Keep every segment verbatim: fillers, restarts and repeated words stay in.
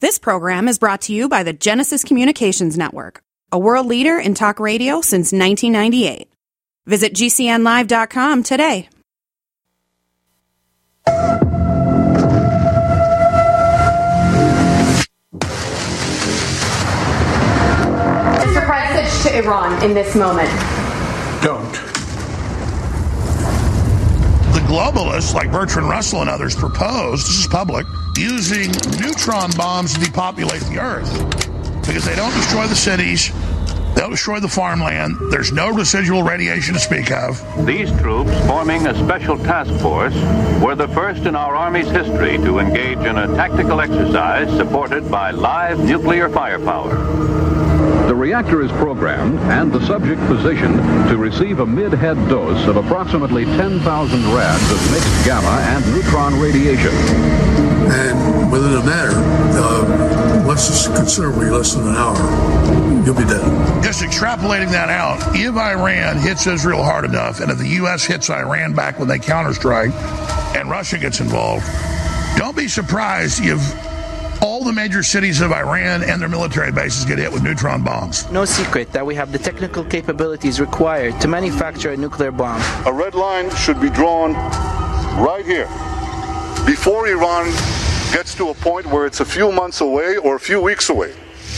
This program is brought to you by the Genesis Communications Network, a world leader in talk radio since nineteen ninety-eight. Visit G C N live dot com today. Surprise to Iran in this moment. Don't. The globalists, like Bertrand Russell and others, propose, this is public, using neutron bombs to depopulate the Earth. Because they don't destroy the cities, they don't destroy the farmland, there's no residual radiation to speak of. These troops, forming a special task force, were the first in our Army's history to engage in a tactical exercise supported by live nuclear firepower. The reactor is programmed and the subject positioned to receive a mid-head dose of approximately ten thousand rads of mixed gamma and neutron radiation. And within a matter, uh, less than, considerably less than an hour, you'll be dead. Just extrapolating that out, if Iran hits Israel hard enough, and if the U S hits Iran back when they counterstrike, and Russia gets involved, don't be surprised if all the major cities of Iran and their military bases get hit with neutron bombs. No secret that we have the technical capabilities required to manufacture a nuclear bomb. A red line should be drawn right here before Iran gets to a point where it's a few months away or a few weeks away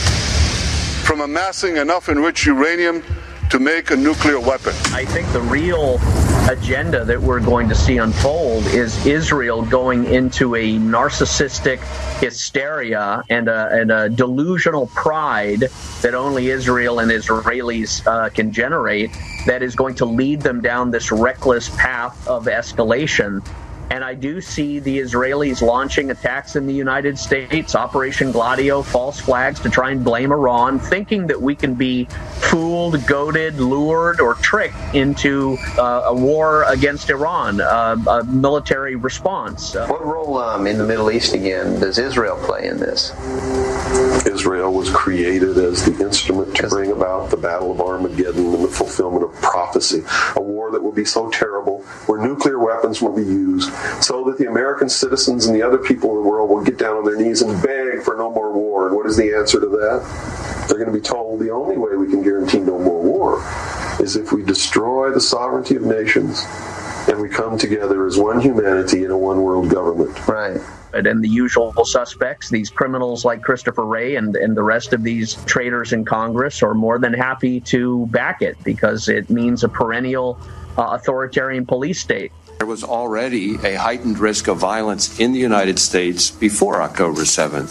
from amassing enough enriched uranium to make a nuclear weapon. I think the real agenda that we're going to see unfold is Israel going into a narcissistic hysteria and a, and a delusional pride that only Israel and Israelis uh, can generate that is going to lead them down this reckless path of escalation. And I do see the Israelis launching attacks in the United States, Operation Gladio, false flags to try and blame Iran, thinking that we can be fooled, goaded, lured, or tricked into uh, a war against Iran, uh, a military response. Uh, what role um, in the Middle East, again, does Israel play in this? Israel was created as the instrument to bring about the Battle of Armageddon and the fulfillment of prophecy, a war that will be so terrible, where nuclear weapons will be used, so that the American citizens and the other people in the world will get down on their knees and beg for no more war. And what is the answer to that? They're going to be told the only way we can guarantee no more war is if we destroy the sovereignty of nations and we come together as one humanity in a one world government. Right. And the usual suspects, these criminals like Christopher Wray and, and the rest of these traitors in Congress, are more than happy to back it because it means a perennial uh, authoritarian police state. There was already a heightened risk of violence in the United States before October seventh.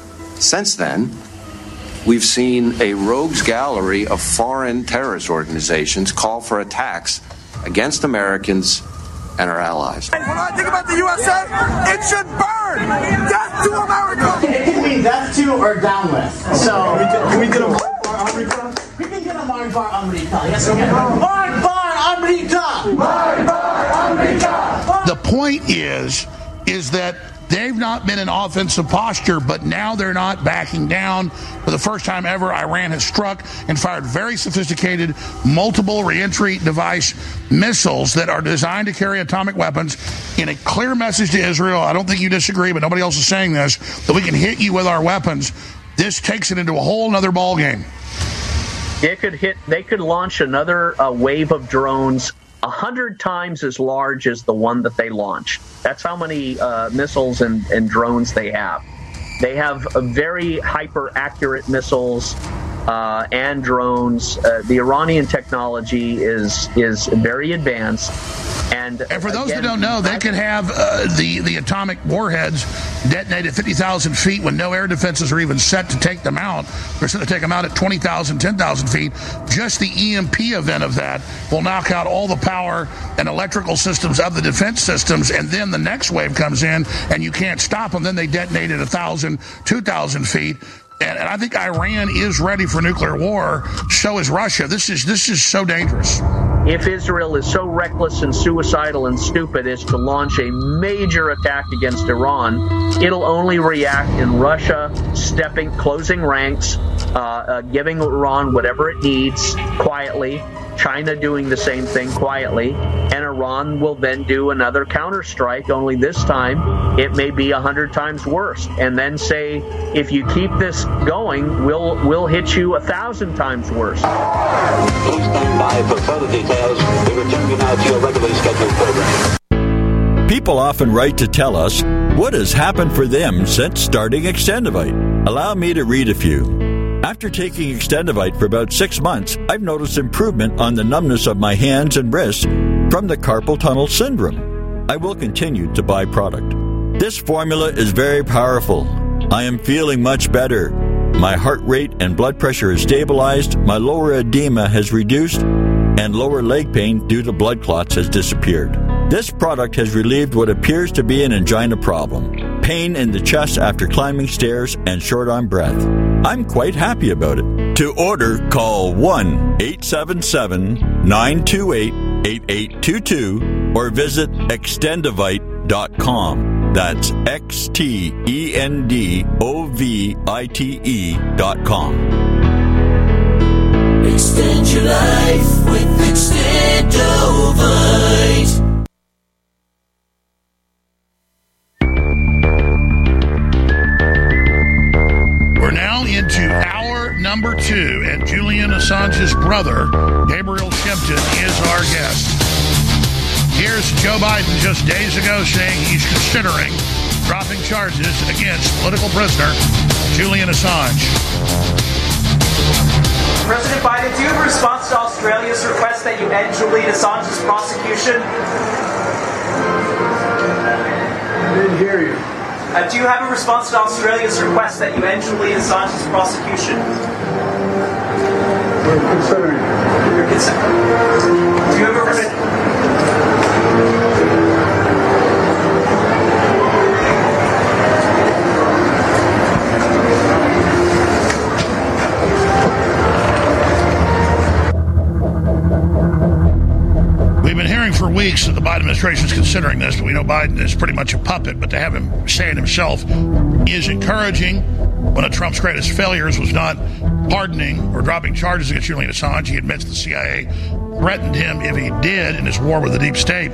Since then, we've seen a rogues gallery of foreign terrorist organizations call for attacks against Americans and our allies. When I think about the U S A, it should burn! Death to America! It can mean death to or down with. So, can we get a Bar America? We can get a Bar America. Yes, we can. Bar Bar America! Bar Bar America! The point is, is that they've not been in offensive posture, but now they're not backing down. For the first time ever, Iran has struck and fired very sophisticated multiple reentry device missiles that are designed to carry atomic weapons in a clear message to Israel. I don't think you disagree, but nobody else is saying this, that we can hit you with our weapons. This takes it into a whole other ballgame. They could hit. They could launch another uh, wave of drones a hundred times as large as the one that they launched. That's how many uh, missiles and, and drones they have. They have a very hyper-accurate missiles uh, and drones. Uh, the Iranian technology is is very advanced. And, and for those again, that don't know, they can have uh, the, the atomic warheads detonated fifty thousand feet when no air defenses are even set to take them out. They're set to take them out at twenty thousand, ten thousand feet. Just the E M P event of that will knock out all the power and electrical systems of the defense systems, and then the next wave comes in, and you can't stop them. Then they detonate at one thousand, two thousand feet. And, and I think Iran is ready for nuclear war. So is Russia. This is this is so dangerous. If Israel is so reckless and suicidal and stupid as to launch a major attack against Iran, it'll only react in Russia stepping, closing ranks, uh, uh, giving Iran whatever it needs quietly, China doing the same thing quietly, and Iran will then do another counterstrike, only this time it may be a hundred times worse, and then say, if you keep this going, we'll we'll hit you a thousand times worse. Please stand by for further details. We return you now to your regularly scheduled program. People often write to tell us what has happened for them since starting Extendivite. Allow me to read a few. After taking Extendivite for about six months, I've noticed improvement on the numbness of my hands and wrists from the carpal tunnel syndrome. I will continue to buy product. This formula is very powerful. I am feeling much better. My heart rate and blood pressure is stabilized, my lower edema has reduced, and lower leg pain due to blood clots has disappeared. This product has relieved what appears to be an angina problem, pain in the chest after climbing stairs, and short on breath. I'm quite happy about it. To order, call one eight seven seven, nine two eight, eight eight two two or visit extendivite dot com. That's X T E N D O V I T E dot com. Extend your life with Extendivite. We're now into hour number two, and Julian Assange's brother, Gabriel Shimpton, is our guest. Here's Joe Biden just days ago saying he's considering dropping charges against political prisoner Julian Assange. President Biden, do you have a response to Australia's request that you end Julian Assange's prosecution? I didn't hear you. Uh, do you have a response to Australia's request that you end Julian Assange's prosecution? We're considering it. You're considering. Do you have a response? We've been hearing for weeks that the Biden administration is considering this, but we know Biden is pretty much a puppet. But to have him say it himself is encouraging. One of Trump's greatest failures was not pardoning or dropping charges against Julian Assange. He admits the C I A threatened him if he did in his war with the deep state.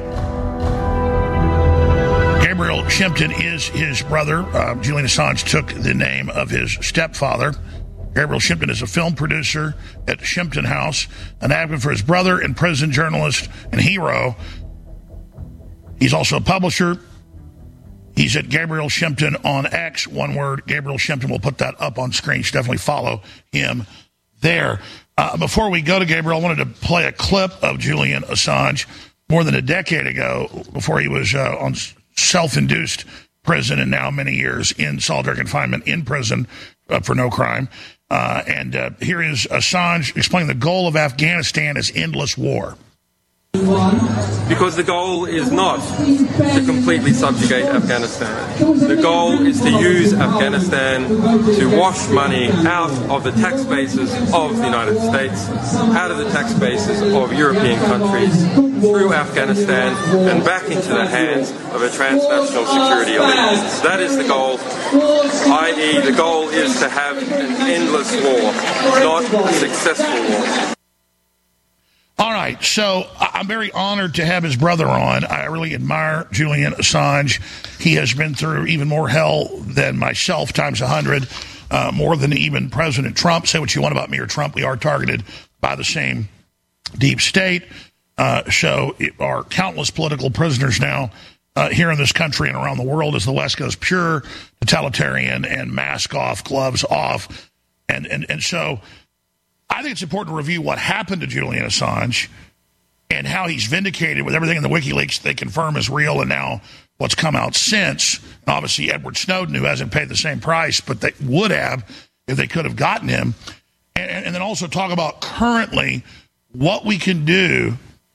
Gabriel Shimpton is his brother. Uh, Julian Assange took the name of his stepfather. Gabriel Shimpton is a film producer at Shimpton House, an advocate for his brother and prison journalist and hero. He's also a publisher. He's at Gabriel Shimpton on X, one word, Gabriel Shimpton. We'll put that up on screen. You should definitely follow him there. Uh, before we go to Gabriel, I wanted to play a clip of Julian Assange more than a decade ago, before he was uh, on self-induced prison and now many years in solitary confinement in prison uh, for no crime. Uh, and uh, here is Assange explaining the goal of Afghanistan is endless war. Because the goal is not to completely subjugate Afghanistan. The goal is to use Afghanistan to wash money out of the tax bases of the United States, out of the tax bases of European countries, through Afghanistan and back into the hands of a transnational security elite. That is the goal, that is the goal is to have an endless war, not a successful war. All right, so I'm very honored to have his brother on. I really admire Julian Assange. He has been through even more hell than myself, times a hundred, uh, more than even President Trump. Say what you want about me or Trump, we are targeted by the same deep state. Uh, so it are countless political prisoners now uh, here in this country and around the world as the West goes pure totalitarian and mask off, gloves off. And, and, and so I think it's important to review what happened to Julian Assange and how he's vindicated with everything in the WikiLeaks they confirm is real, and now what's come out since. And obviously Edward Snowden, who hasn't paid the same price, but they would have if they could have gotten him. And, and then also talk about currently what we can do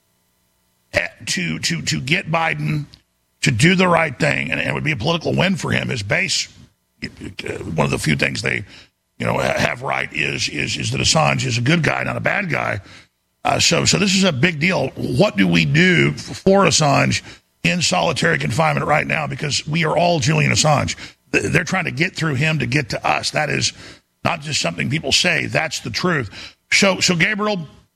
to to to get Biden to do the right thing, and it would be a political win for him. His base, one of the few things they you know, have right is is is that Assange is a good guy, not a bad guy. Uh, so so this is a big deal. What do we do for Assange in solitary confinement right now? Because we are all Julian Assange. They're trying to get through him to get to us. That is not just something people say. That's the truth. So so Gabriel,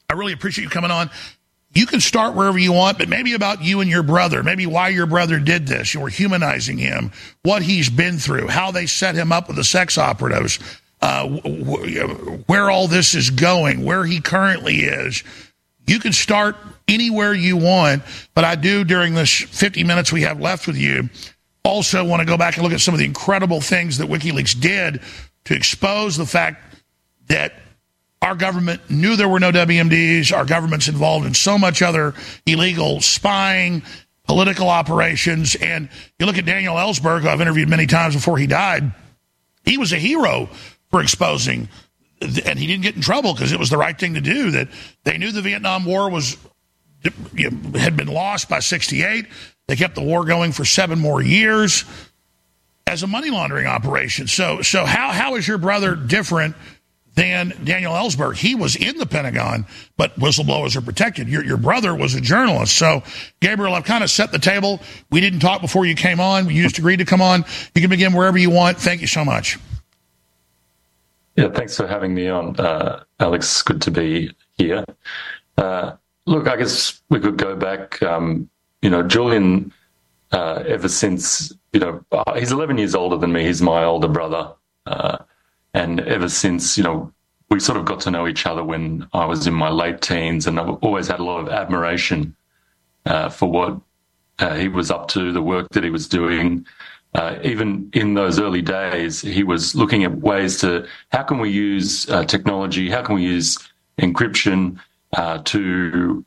I really appreciate you coming on. You can start wherever you want, but maybe about you and your brother, maybe why your brother did this. You were humanizing him, what he's been through, how they set him up with the sex operatives, uh, where all this is going, where he currently is. You can start anywhere you want, but I do, during this fifty minutes we have left with you, also want to go back and look at some of the incredible things that WikiLeaks did to expose the fact that our government knew there were no W M Ds. Our government's involved in so much other illegal spying, political operations. And you look at Daniel Ellsberg, who I've interviewed many times before he died. He was a hero for exposing, and he didn't get in trouble because it was the right thing to do. That they knew the Vietnam War was you know, had been lost by sixty-eight. They kept the war going for seven more years as a money laundering operation. So, so how how is your brother different than Daniel Ellsberg? He was in the Pentagon, but whistleblowers are protected. Your your brother was a journalist. So, Gabriel, I've kind of set the table. We didn't talk before you came on. You just agreed to come on. You can begin wherever you want. Thank you so much. Yeah, thanks for having me on, uh, Alex. Good to be here. Uh, look, I guess we could go back. Um, you know, Julian, uh, ever since, you know, uh, he's eleven years older than me. He's my older brother. Uh, and ever since, you know, we sort of got to know each other when I was in my late teens, and I've always had a lot of admiration uh, for what uh, he was up to, the work that he was doing. Uh, even in those early days, he was looking at ways to, how can we use uh, technology, how can we use encryption uh, to,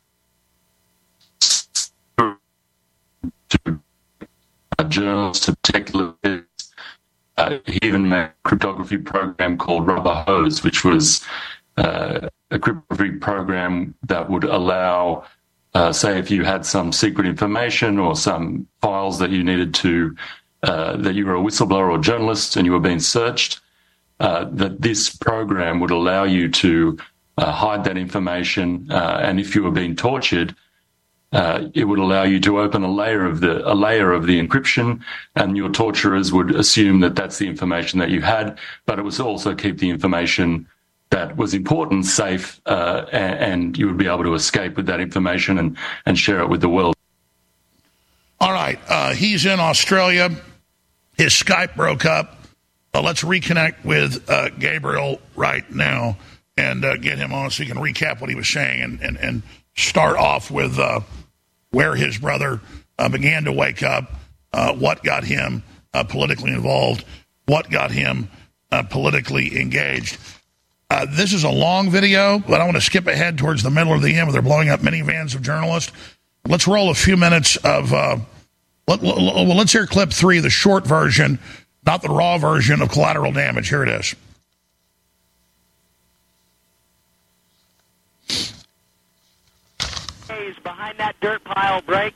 to uh, journalists, to protect lives. Uh, he even made a cryptography program called Rubber Hose, which was uh, a cryptography program that would allow, uh, say, if you had some secret information or some files that you needed to Uh, that you were a whistleblower or journalist and you were being searched, uh, that this program would allow you to uh, hide that information. Uh, and if you were being tortured, uh, it would allow you to open a layer of the a layer of the encryption, and your torturers would assume that that's the information that you had, but it would also keep the information that was important safe, uh, and, and you would be able to escape with that information and, and share it with the world. All right, uh, he's in Australia. His Skype broke up. Uh, let's reconnect with uh, Gabriel right now and uh, get him on so he can recap what he was saying and, and, and start off with uh, where his brother uh, began to wake up, uh, what got him uh, politically involved, what got him uh, politically engaged. Uh, this is a long video, but I want to skip ahead towards the middle of the end where they're blowing up minivans of journalists. Let's roll a few minutes of, uh, let, let, well, let's hear clip three, the short version, not the raw version of Collateral Damage. Here it is. Behind that dirt pile break.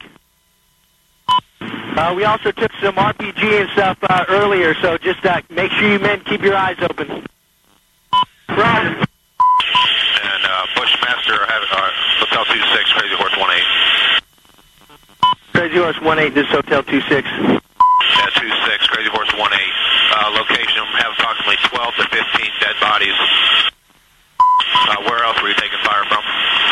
Uh, we also took some R P G and stuff uh, earlier, so just uh, make sure you men keep your eyes open. Roger. And uh, Bushmaster, uh, Hotel two six, Crazy Horse one eight. Crazy Horse one eight, this is Hotel two six. Yeah, two six, Crazy Horse one eight. Uh, location, have approximately twelve to fifteen dead bodies. Uh, where else were you taking fire from?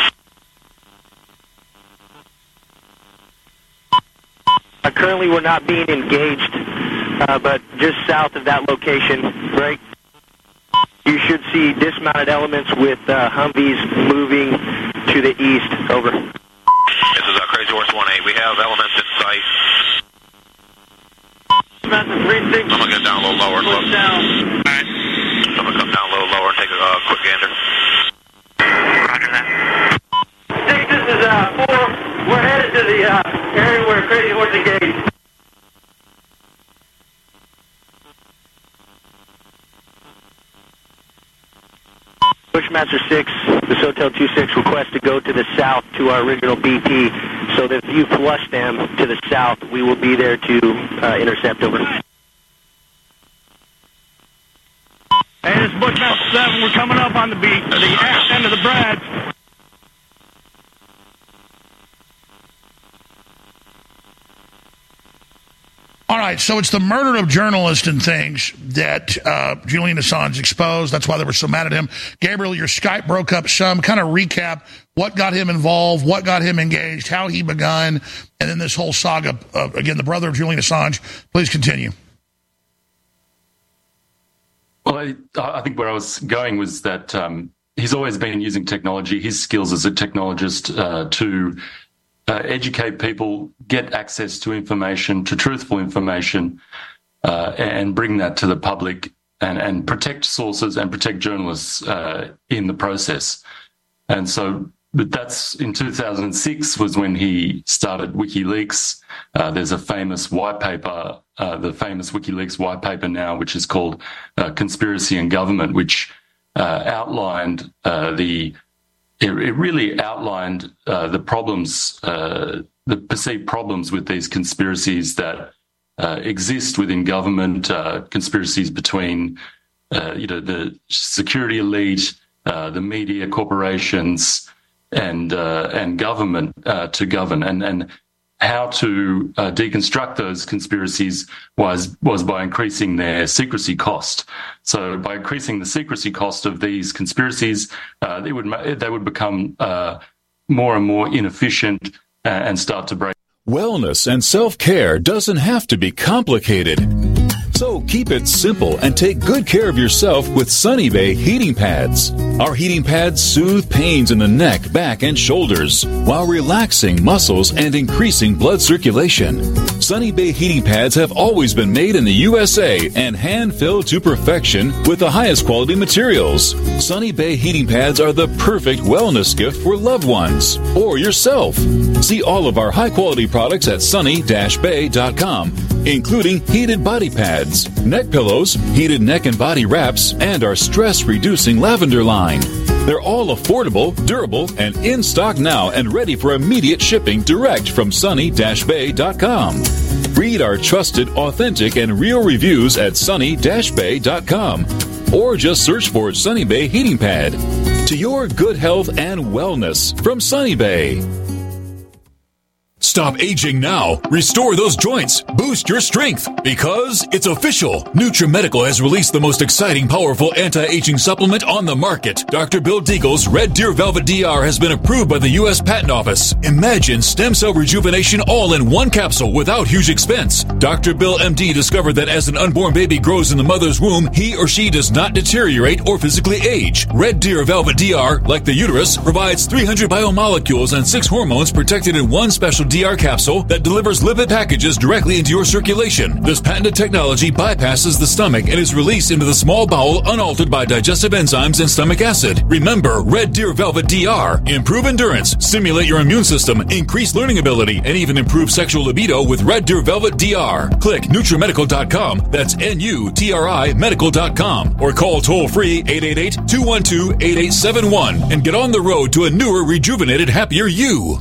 Uh, currently, we're not being engaged, uh, but just south of that location, right, you should see dismounted elements with uh, Humvees moving to the east. Over. This is uh, Crazy Horse one eight. We have elements in sight. I'm going to get down a little lower and look. Down. All right. So I'm going to come down a little lower and take a uh, quick gander. Roger that. Six, this is uh, four. We're headed to the uh, area where Crazy Horse engaged. Bushmaster six, this Hotel two six request to go to the south to our original B P, so that if you flush them to the south, we will be there to uh, intercept. Over. Hey, this is Bushmaster seven. We're coming up on the beat, the ass end of the Brads. All right. right, so it's the murder of journalists and things that uh, Julian Assange exposed. That's why they were so mad at him. Gabriel, your Skype broke up some. Kind of recap what got him involved, what got him engaged, how he begun, and then this whole saga of, again, the brother of Julian Assange. Please continue. Well, I, I think where I was going was that um, he's always been using technology, his skills as a technologist, uh, to uh, educate people, get access to information, to truthful information, uh, and bring that to the public and, and protect sources and protect journalists uh, in the process. And so but that's in two thousand six was when he started WikiLeaks. Uh, there's a famous white paper, uh, the famous WikiLeaks white paper now, which is called uh, Conspiracy and Government, which uh, outlined uh, the, it, it really outlined uh, the problems, uh, the perceived problems with these conspiracies that uh, exist within government, uh, conspiracies between, uh, you know, the security elite, uh, the media corporations, and uh, and government uh, to govern, and and how to uh, deconstruct those conspiracies was was by increasing their secrecy cost. So by increasing the secrecy cost of these conspiracies, uh, they would they would become uh, more and more inefficient and start to break. Wellness and self-care doesn't have to be complicated. So keep it simple and take good care of yourself with Sunny Bay heating pads. Our heating pads soothe pains in the neck, back, and shoulders while relaxing muscles and increasing blood circulation. Sunny Bay heating pads have always been made in the U S A and hand-filled to perfection with the highest quality materials. Sunny Bay heating pads are the perfect wellness gift for loved ones or yourself. See all of our high-quality products at sunny dash bay dot com, including heated body pads, neck pillows, heated neck and body wraps, and our stress-reducing lavender line. They're all affordable, durable, and in stock now and ready for immediate shipping direct from sunny dash bay dot com. Read our trusted, authentic, and real reviews at sunny dash bay dot com or just search for Sunny Bay Heating Pad. To your good health and wellness from Sunny Bay. Stop aging now. Restore those joints. Boost your strength. Because it's official. NutriMedical has released the most exciting, powerful anti-aging supplement on the market. Doctor Bill Deagle's Red Deer Velvet D R has been approved by the U S Patent Office. Imagine stem cell rejuvenation all in one capsule without huge expense. Doctor Bill M D discovered that as an unborn baby grows in the mother's womb, he or she does not deteriorate or physically age. Red Deer Velvet D R, like the uterus, provides three hundred biomolecules and six hormones protected in one special D R capsule that delivers lipid packages directly into your circulation. This patented technology bypasses the stomach and is released into the small bowel unaltered by digestive enzymes and stomach acid. Remember, Red Deer Velvet D R. Improve endurance, stimulate your immune system, increase learning ability, and even improve sexual libido with Red Deer Velvet D R. Click NutriMedical dot com, that's N U T R I medical dot com, or call toll-free eight eight eight, two one two, eight eight seven one and get on the road to a newer, rejuvenated, happier you.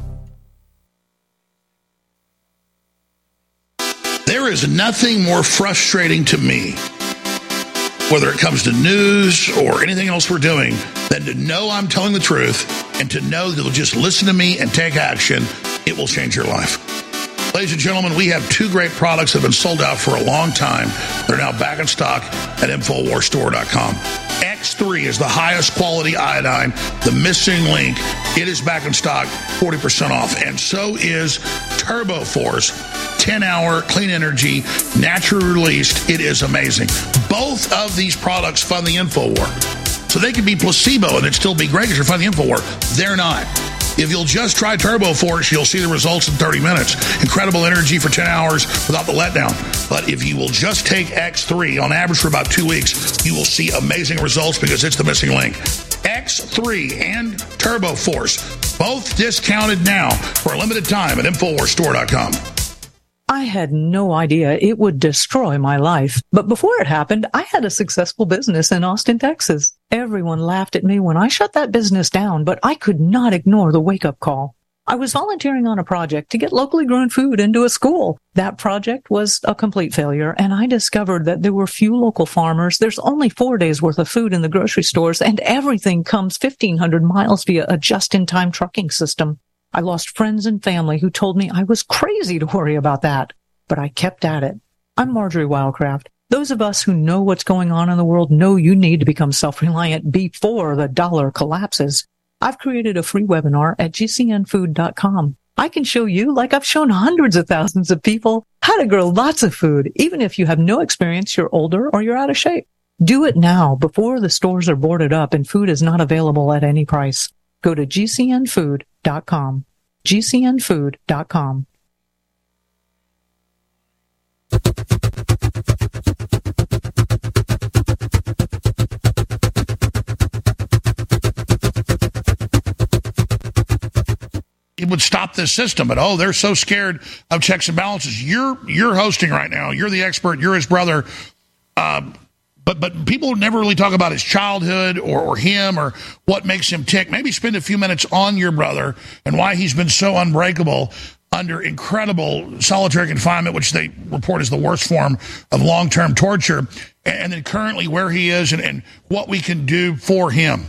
There is nothing more frustrating to me, whether it comes to news or anything else we're doing, than to know I'm telling the truth and to know that you'll just listen to me and take action. It will change your life. Ladies and gentlemen, we have two great products that have been sold out for a long time. They're now back in stock at Infowars Store dot com. X three is the highest quality iodine, the missing link. It is back in stock, forty percent off. And so is Turbo Force, ten-hour clean energy, naturally released. It is amazing. Both of these products fund the InfoWar. So they could be placebo and it'd still be great because you're funding the InfoWar. They're not. If you'll just try Turbo Force, you'll see the results in thirty minutes. Incredible energy for ten hours without the letdown. But if you will just take X three, on average for about two weeks, you will see amazing results because it's the missing link. X three and Turbo Force, both discounted now for a limited time at Infowars Store dot com. I had no idea it would destroy my life. But before it happened, I had a successful business in Austin, Texas. Everyone laughed at me when I shut that business down, but I could not ignore the wake-up call. I was volunteering on a project to get locally grown food into a school. That project was a complete failure, and I discovered that there were few local farmers. There's only four days worth of food in the grocery stores, and everything comes fifteen hundred miles via a just-in-time trucking system. I lost friends and family who told me I was crazy to worry about that, but I kept at it. I'm Marjorie Wildcraft. Those of us who know what's going on in the world know you need to become self-reliant before the dollar collapses. I've created a free webinar at G C N food dot com. I can show you, like I've shown hundreds of thousands of people, how to grow lots of food, even if you have no experience, you're older, or you're out of shape. Do it now before the stores are boarded up and food is not available at any price. Go to G C N food dot com. G C N food dot com. It would stop this system, but oh, they're so scared of checks and balances. You're you're hosting right now. You're the expert. You're his brother. Uh, but but people never really talk about his childhood or, or him or what makes him tick. Maybe spend a few minutes on your brother and why he's been so unbreakable under incredible solitary confinement, which they report is the worst form of long-term torture, and then currently where he is and, and what we can do for him.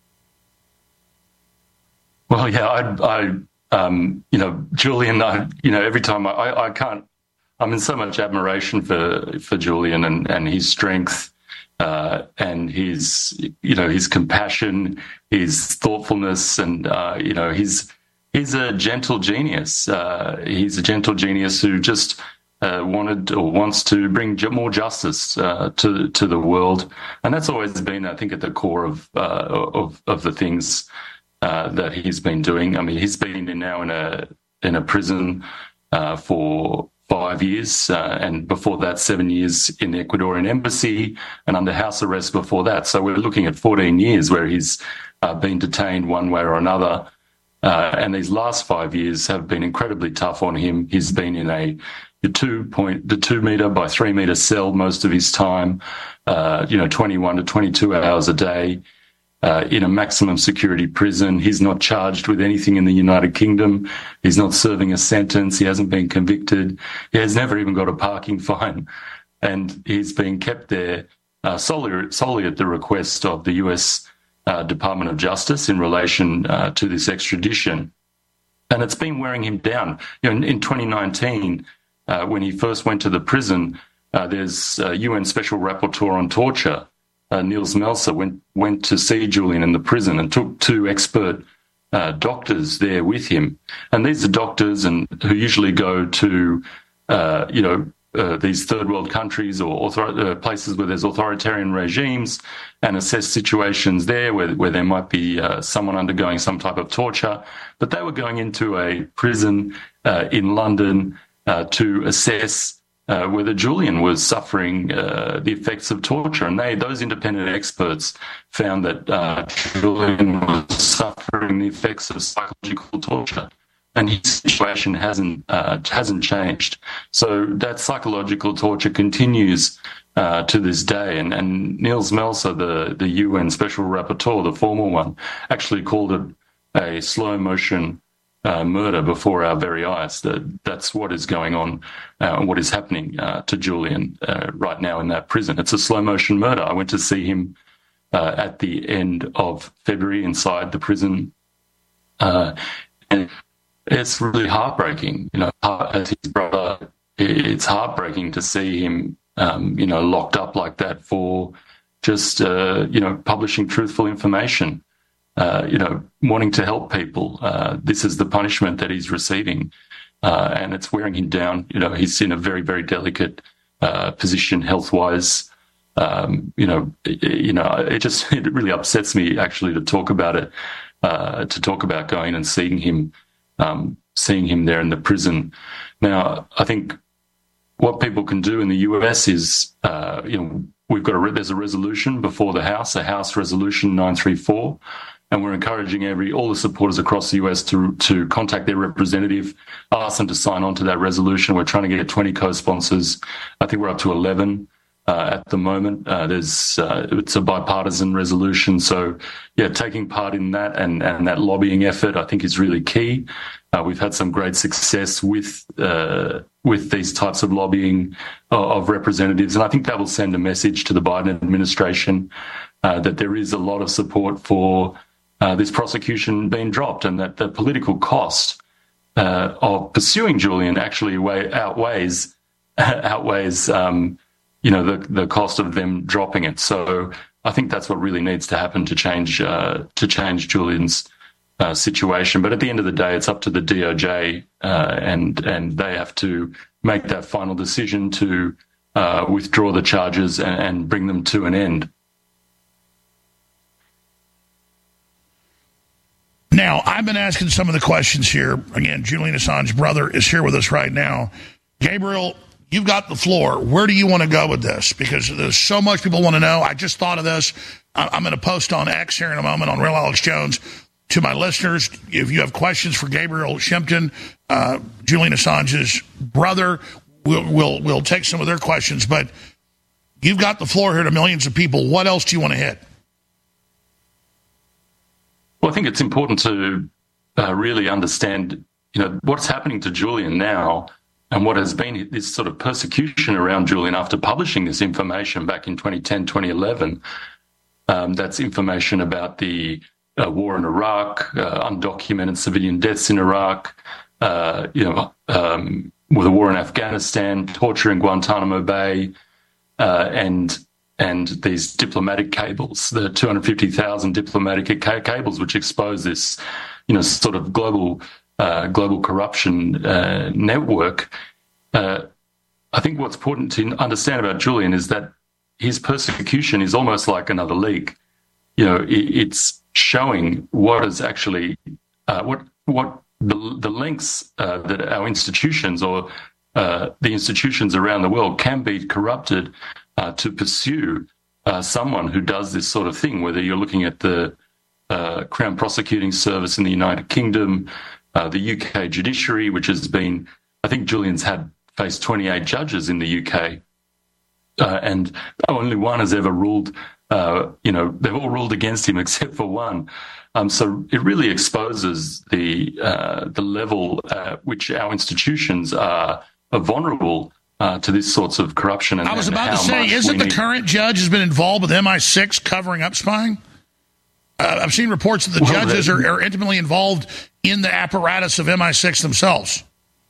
Well, yeah, I, I um, you know, Julian, I, you know, every time I, I can't, I'm in so much admiration for, for Julian and, and his strength uh, and his, you know, his compassion, his thoughtfulness, and, uh, you know, his, he's a gentle genius. Uh, he's a gentle genius who just uh, wanted or wants to bring more justice uh, to to the world, and that's always been, I think, at the core of uh, of, of the things uh, that he's been doing. I mean, he's been in now in a in a prison uh, for five years, uh, and before that, seven years in the Ecuadorian embassy, and under house arrest before that. So we're looking at fourteen years where he's uh, been detained one way or another. Uh, and these last five years have been incredibly tough on him. He's been in a the two point the two meter by three meter cell most of his time, uh, you know, twenty-one to twenty-two hours a day, uh, in a maximum security prison. He's not charged with anything in the United Kingdom. He's not serving a sentence. He hasn't been convicted. He has never even got a parking fine, and he's been kept there uh, solely solely at the request of the U S Uh, Department of Justice in relation uh, to this extradition. And it's been wearing him down. You know, in, in twenty nineteen, uh, when he first went to the prison, uh, there's uh, U N Special Rapporteur on Torture, uh, Niels Melzer, went, went to see Julian in the prison and took two expert uh, doctors there with him. And these are doctors and who usually go to, uh, you know, Uh, these third world countries or author- uh, places where there's authoritarian regimes and assess situations there where, where there might be uh, someone undergoing some type of torture. But they were going into a prison uh, in London uh, to assess uh, whether Julian was suffering uh, the effects of torture. And they, those independent experts found that uh, Julian was suffering the effects of psychological torture. And his situation hasn't uh, hasn't changed. So that psychological torture continues uh, to this day. And, and Niels Melzer, the, the U N Special Rapporteur, the former one, actually called it a slow motion uh, murder before our very eyes. That that's what is going on, uh, what is happening uh, to Julian uh, right now in that prison. It's a slow motion murder. I went to see him uh, at the end of February inside the prison, uh, and it's really heartbreaking, you know, as his brother, it's heartbreaking to see him, um, you know, locked up like that for just, uh, you know, publishing truthful information, uh, you know, wanting to help people. Uh, this is the punishment that he's receiving, uh, and it's wearing him down. You know, he's in a very, very delicate uh, position health-wise. Um, you know, it, you know, it just, it really upsets me actually to talk about it, uh, to talk about going and seeing him Um, seeing him there in the prison. Now, I think what people can do in the U S is, uh, you know, we've got a, there's a resolution before the House, a House Resolution nine three four, and we're encouraging every all the supporters across the U S to to contact their representative, ask them to sign on to that resolution. We're trying to get twenty co-sponsors. I think we're up to eleven. Uh, at the moment, uh, there's uh, it's a bipartisan resolution. So, yeah, taking part in that and, and that lobbying effort, I think, is really key. Uh, we've had some great success with uh, with these types of lobbying of, of representatives, and I think that will send a message to the Biden administration uh, that there is a lot of support for uh, this prosecution being dropped, and that the political cost uh, of pursuing Julian actually way, outweighs outweighs, um, you know, the, the cost of them dropping it. So I think that's what really needs to happen to change uh, to change Julian's uh, situation. But at the end of the day, it's up to the D O J, uh, and and they have to make that final decision to uh, withdraw the charges and, and bring them to an end. Now, I've been asking some of the questions here. Again, Julian Assange's brother is here with us right now. Gabriel, you've got the floor. Where do you want to go with this? Because there's so much people want to know. I just thought of this. I'm going to post on X here in a moment on Real Alex Jones to my listeners. If you have questions for Gabriel Shimpton, uh, Julian Assange's brother, we'll, we'll, we'll take some of their questions. But you've got the floor here to millions of people. What else do you want to hit? Well, I think it's important to uh, really understand, you know, what's happening to Julian now and what has been this sort of persecution around Julian after publishing this information back in twenty ten, twenty eleven. Um, that's information about the uh, war in Iraq, uh, undocumented civilian deaths in Iraq, uh, you know, um, with the war in Afghanistan, torture in Guantanamo Bay, uh, and and these diplomatic cables, the two hundred fifty thousand diplomatic ca- cables, which expose this, you know, sort of global uh, global corruption uh, network. Uh, I think what's important to understand about Julian is that his persecution is almost like another leak. You know, it, it's showing what is actually uh, what what the, the links uh, that our institutions or uh, the institutions around the world can be corrupted Uh, to pursue uh, someone who does this sort of thing, whether you're looking at the uh, Crown Prosecuting Service in the United Kingdom, uh, the U K judiciary, which has been, I think Julian's had faced twenty-eight judges in the U K, uh, and only one has ever ruled, uh, you know, they've all ruled against him except for one. Um, so it really exposes the, uh, the level at which our institutions are, are vulnerable Uh, to these sorts of corruption. And I was about to say, isn't the current judge has been involved with M I six covering up spying? Uh, I've seen reports that the well, judges are, are intimately involved in the apparatus of M I six themselves.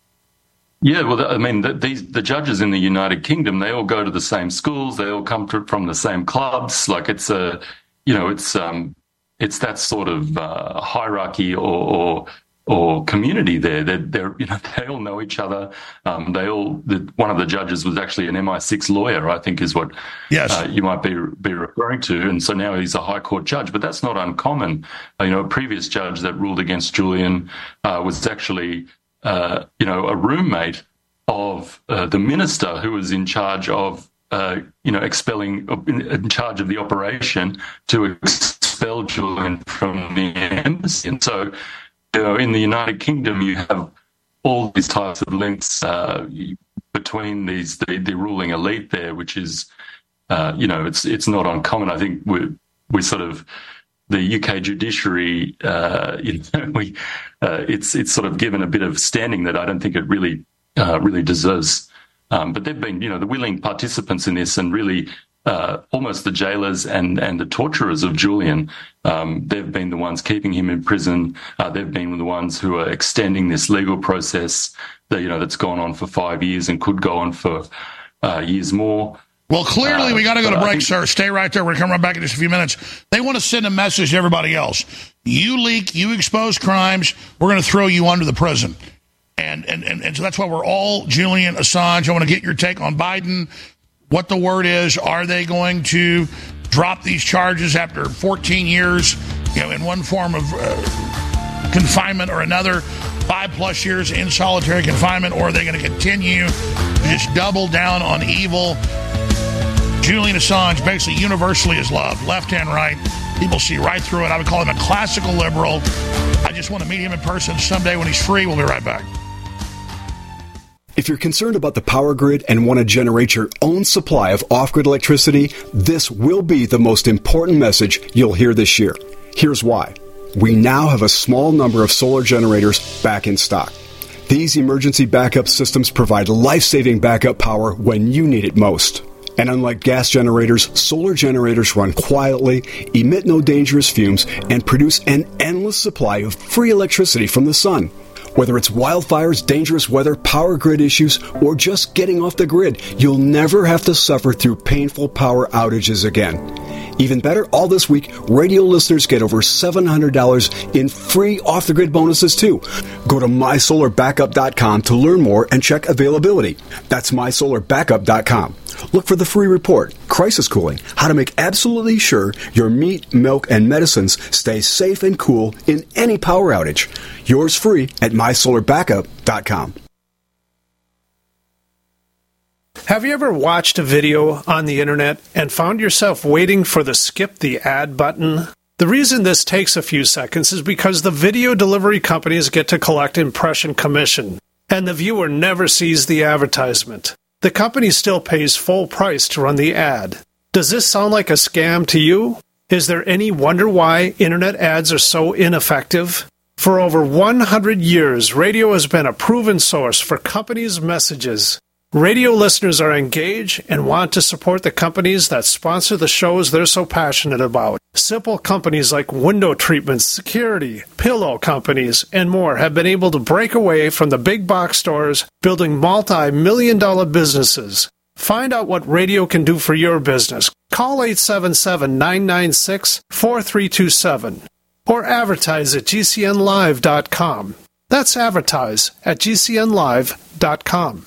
Yeah, well, I mean, the, these, the judges in the United Kingdom, they all go to the same schools, they all come to, from the same clubs. Like it's a, you know, it's um, it's that sort of uh, hierarchy or, or or community there. They're, they're, you know, they all know each other. Um, they all, the, one of the judges was actually an M I six lawyer, I think is what yes. uh, you might be be referring to. And so now he's a high court judge, but that's not uncommon. Uh, you know, a previous judge that ruled against Julian uh, was actually, uh, you know, a roommate of uh, the minister who was in charge of, uh, you know, expelling, in, in charge of the operation to expel Julian from the embassy. And so, you know, in the United Kingdom, you have all these types of links uh, between these the, the ruling elite there, which is, uh, you know, it's it's not uncommon. I think we're we sort of the U K judiciary, uh, you know, we uh, it's it's sort of given a bit of standing that I don't think it really uh, really deserves. Um, but they've been, you know, the willing participants in this, and really. Uh, almost the jailers and, and the torturers of Julian. Um, they've been the ones keeping him in prison. Uh, they've been the ones who are extending this legal process that, you know, that's gone on for five years and could go on for uh, years more. Well, clearly, uh, we got to go to break, think- sir. Stay right there. We're going to come right back in just a few minutes. They want to send a message to everybody else. You leak, you expose crimes, we're going to throw you under the prison. And, and, and, and so that's why we're all Julian Assange. I want to get your take on Biden. What the word is, are they going to drop these charges after fourteen years, you know, in one form of uh, confinement or another, five plus years in solitary confinement, or are they going to continue to just double down on evil? Julian Assange basically universally is loved, left and right. People see right through it. I would call him a classical liberal. I just want to meet him in person someday when he's free. We'll be right back. If you're concerned about the power grid and want to generate your own supply of off-grid electricity, this will be the most important message you'll hear this year. Here's why. We now have a small number of solar generators back in stock. These emergency backup systems provide life-saving backup power when you need it most. And unlike gas generators, solar generators run quietly, emit no dangerous fumes, and produce an endless supply of free electricity from the sun. Whether it's wildfires, dangerous weather, power grid issues, or just getting off the grid, you'll never have to suffer through painful power outages again. Even better, all this week, radio listeners get over seven hundred dollars in free off-the-grid bonuses, too. Go to my solar backup dot com to learn more and check availability. That's my solar backup dot com. Look for the free report, Crisis Cooling, how to make absolutely sure your meat, milk, and medicines stay safe and cool in any power outage. Yours free at my solar backup dot com. Have you ever watched a video on the internet and found yourself waiting for the skip the ad button? The reason this takes a few seconds is because the video delivery companies get to collect impression commission, and the viewer never sees the advertisement. The company still pays full price to run the ad. Does this sound like a scam to you? Is there any wonder why internet ads are so ineffective? For over one hundred years, radio has been a proven source for companies' messages. Radio listeners are engaged and want to support the companies that sponsor the shows they're so passionate about. Simple companies like window treatments, security, pillow companies, and more have been able to break away from the big box stores, building multi-million dollar businesses. Find out what radio can do for your business. Call eight seven seven, nine nine six, four three two seven or advertise at G C N live dot com. That's advertise at G C N live dot com.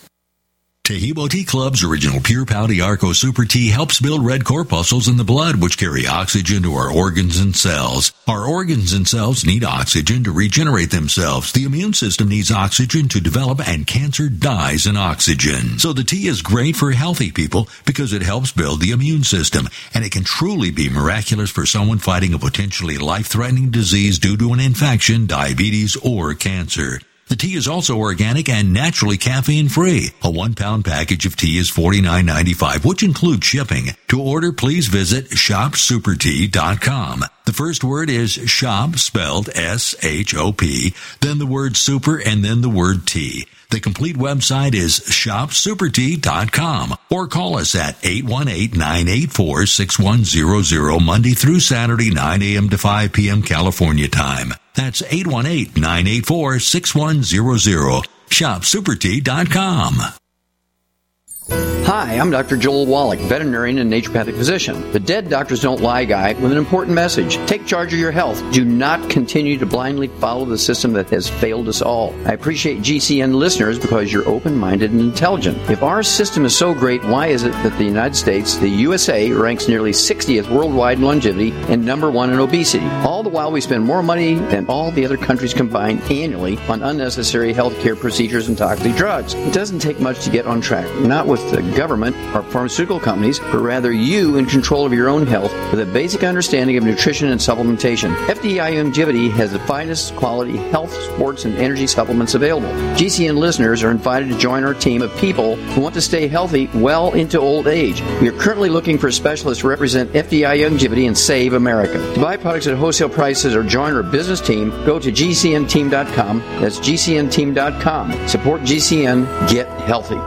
Tehebo Tea Club's original Pure Pouty Arco Super Tea helps build red corpuscles in the blood, which carry oxygen to our organs and cells. Our organs and cells need oxygen to regenerate themselves. The immune system needs oxygen to develop, and cancer dies in oxygen. So the tea is great for healthy people because it helps build the immune system, and it can truly be miraculous for someone fighting a potentially life-threatening disease due to an infection, diabetes, or cancer. The tea is also organic and naturally caffeine-free. A one-pound package of tea is forty-nine ninety-five, which includes shipping. To order, please visit shop super tea dot com. The first word is shop, spelled S H O P, then the word super, and then the word tea. The complete website is shop super tea dot com, or call us at eight one eight, nine eight four, six one zero zero Monday through Saturday, nine a.m. to five p.m. California time. That's eight one eight, nine eight four, six one zero zero. shop super tea dot com. Hi, I'm Doctor Joel Wallach, veterinarian and naturopathic physician, the Dead Doctors Don't Lie guy with an important message. Take charge of your health. Do not continue to blindly follow the system that has failed us all. I appreciate G C N listeners because you're open-minded and intelligent. If our system is so great, why is it that the United States, the U S A, ranks nearly sixtieth worldwide in longevity and number one in obesity? All the while we spend more money than all the other countries combined annually on unnecessary health care procedures and toxic drugs. It doesn't take much to get on track. Not with the government or pharmaceutical companies, but rather you in control of your own health with a basic understanding of nutrition and supplementation. F D I Longevity has the finest quality health, sports, and energy supplements available. G C N listeners are invited to join our team of people who want to stay healthy well into old age. We are currently looking for specialists to represent F D I Longevity and save America. To buy products at wholesale prices or join our business team, go to G C N team dot com. That's G C N team dot com. Support G C N. Get healthy.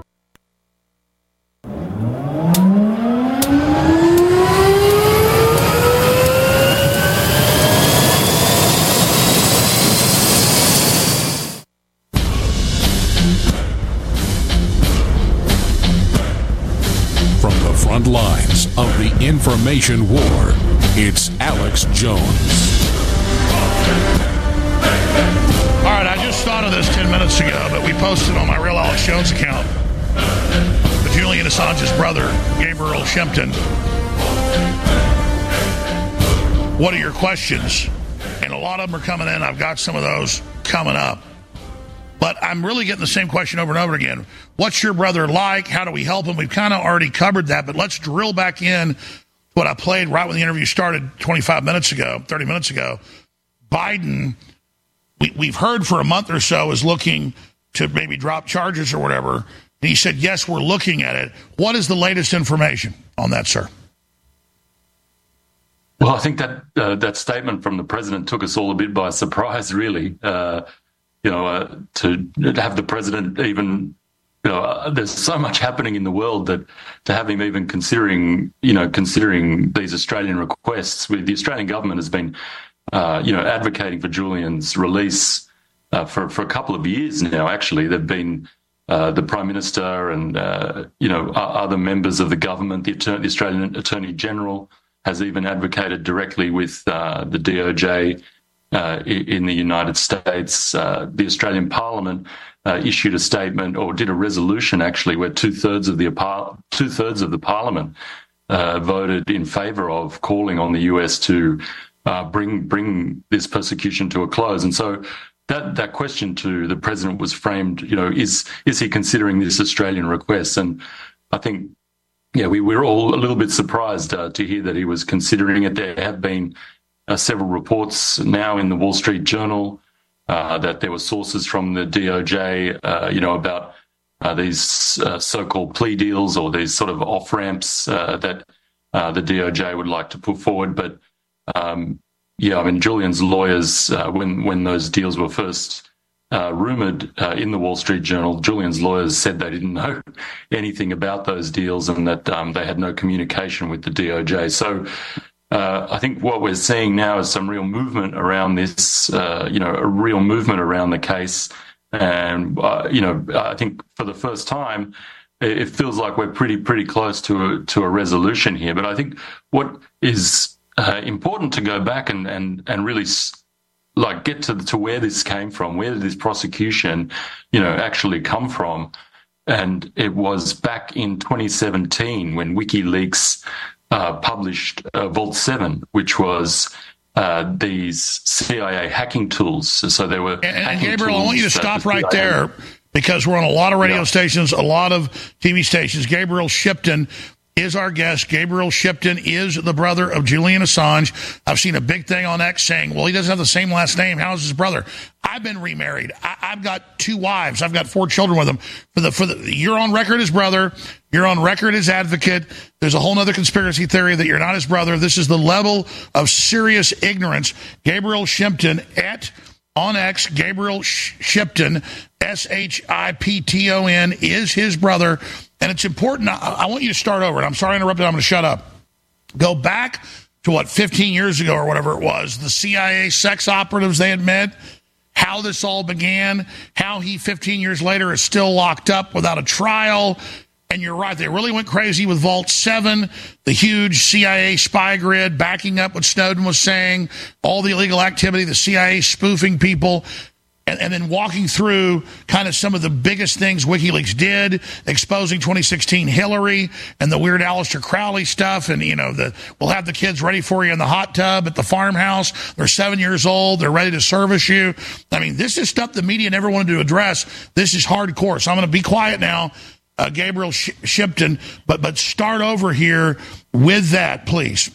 Lines of the information war. It's Alex Jones. All right, I just thought of this ten minutes ago, but we posted on my Real Alex Jones account. But Julian Assange's brother, Gabriel Shempton. What are your questions? And a lot of them are coming in. I've got some of those coming up. But I'm really getting the same question over and over again. What's your brother like? How do we help him? We've kind of already covered that, but let's drill back in to what I played right when the interview started twenty-five minutes ago, thirty minutes ago. Biden, we, we've heard for a month or so, is looking to maybe drop charges or whatever. And he said, yes, we're looking at it. What is the latest information on that, sir? Well, I think that uh, that statement from the president took us all a bit by surprise, really. Uh, you know, uh, to have the president even, you know, uh, there's so much happening in the world that to have him even considering, you know, considering these Australian requests. With the Australian government has been, uh, you know, advocating for Julian's release uh, for for a couple of years now. Actually, they've been uh, the Prime Minister and uh, you know other members of the government, the, Attorney, the Australian Attorney General has even advocated directly with uh, the D O J uh, in the United States. Uh, the Australian Parliament uh, issued a statement, or did a resolution actually, where two thirds of the two thirds of the Parliament uh, voted in favour of calling on the U S to uh, bring bring this persecution to a close. And so that that question to the president was framed, you know, is is he considering this Australian request? And I think, yeah, we were all a little bit surprised uh, to hear that he was considering it. There have been uh, several reports now in the Wall Street Journal uh, that there were sources from the D O J, uh, you know, about uh, these uh, so-called plea deals or these sort of off-ramps uh, that uh, the D O J would like to put forward. But, um, yeah, I mean, Julian's lawyers, uh, when, when those deals were first Uh, rumoured uh, in the Wall Street Journal, Julian's lawyers said they didn't know anything about those deals and that um, they had no communication with the D O J. So uh, I think what we're seeing now is some real movement around this, uh, you know, a real movement around the case. And, uh, you know, I think for the first time, it feels like we're pretty, pretty close to a, to a resolution here. But I think what is uh, important to go back and, and, and really like get to to where this came from, where did this prosecution, you know, actually come from? And it was back in twenty seventeen when WikiLeaks uh, published uh, Vault seven, which was uh, these C I A hacking tools. So they were. And, and Gabriel, I want you to stop right there because we're on a lot of radio yeah. stations, a lot of T V stations. Gabriel Shipton is our guest. Gabriel Shipton is the brother of Julian Assange. I've seen a big thing on X saying, well, he doesn't have the same last name. How is his brother? I've been remarried. I, I've got two wives. I've got four children with him. For the, for the, you're on record as brother. You're on record as advocate. There's a whole nother conspiracy theory that you're not his brother. This is the level of serious ignorance. Gabriel Shipton at on X, Gabriel Shipton, S H I P T O N, is his brother. And it's important. I, I want you to start over. And I'm sorry I interrupted. I'm going to shut up. Go back to, what, fifteen years ago or whatever it was, the C I A sex operatives they had met, how this all began, how he fifteen years later is still locked up without a trial. And you're right. They really went crazy with Vault seven, the huge C I A spy grid backing up what Snowden was saying, all the illegal activity, the C I A spoofing people. And, and then walking through kind of some of the biggest things WikiLeaks did, exposing twenty sixteen Hillary and the weird Aleister Crowley stuff. And, you know, the we'll have the kids ready for you in the hot tub at the farmhouse. They're seven years old. They're ready to service you. I mean, this is stuff the media never wanted to address. This is hardcore. So I'm going to be quiet now, uh, Gabriel Sh- Shipton, but, but start over here with that, please.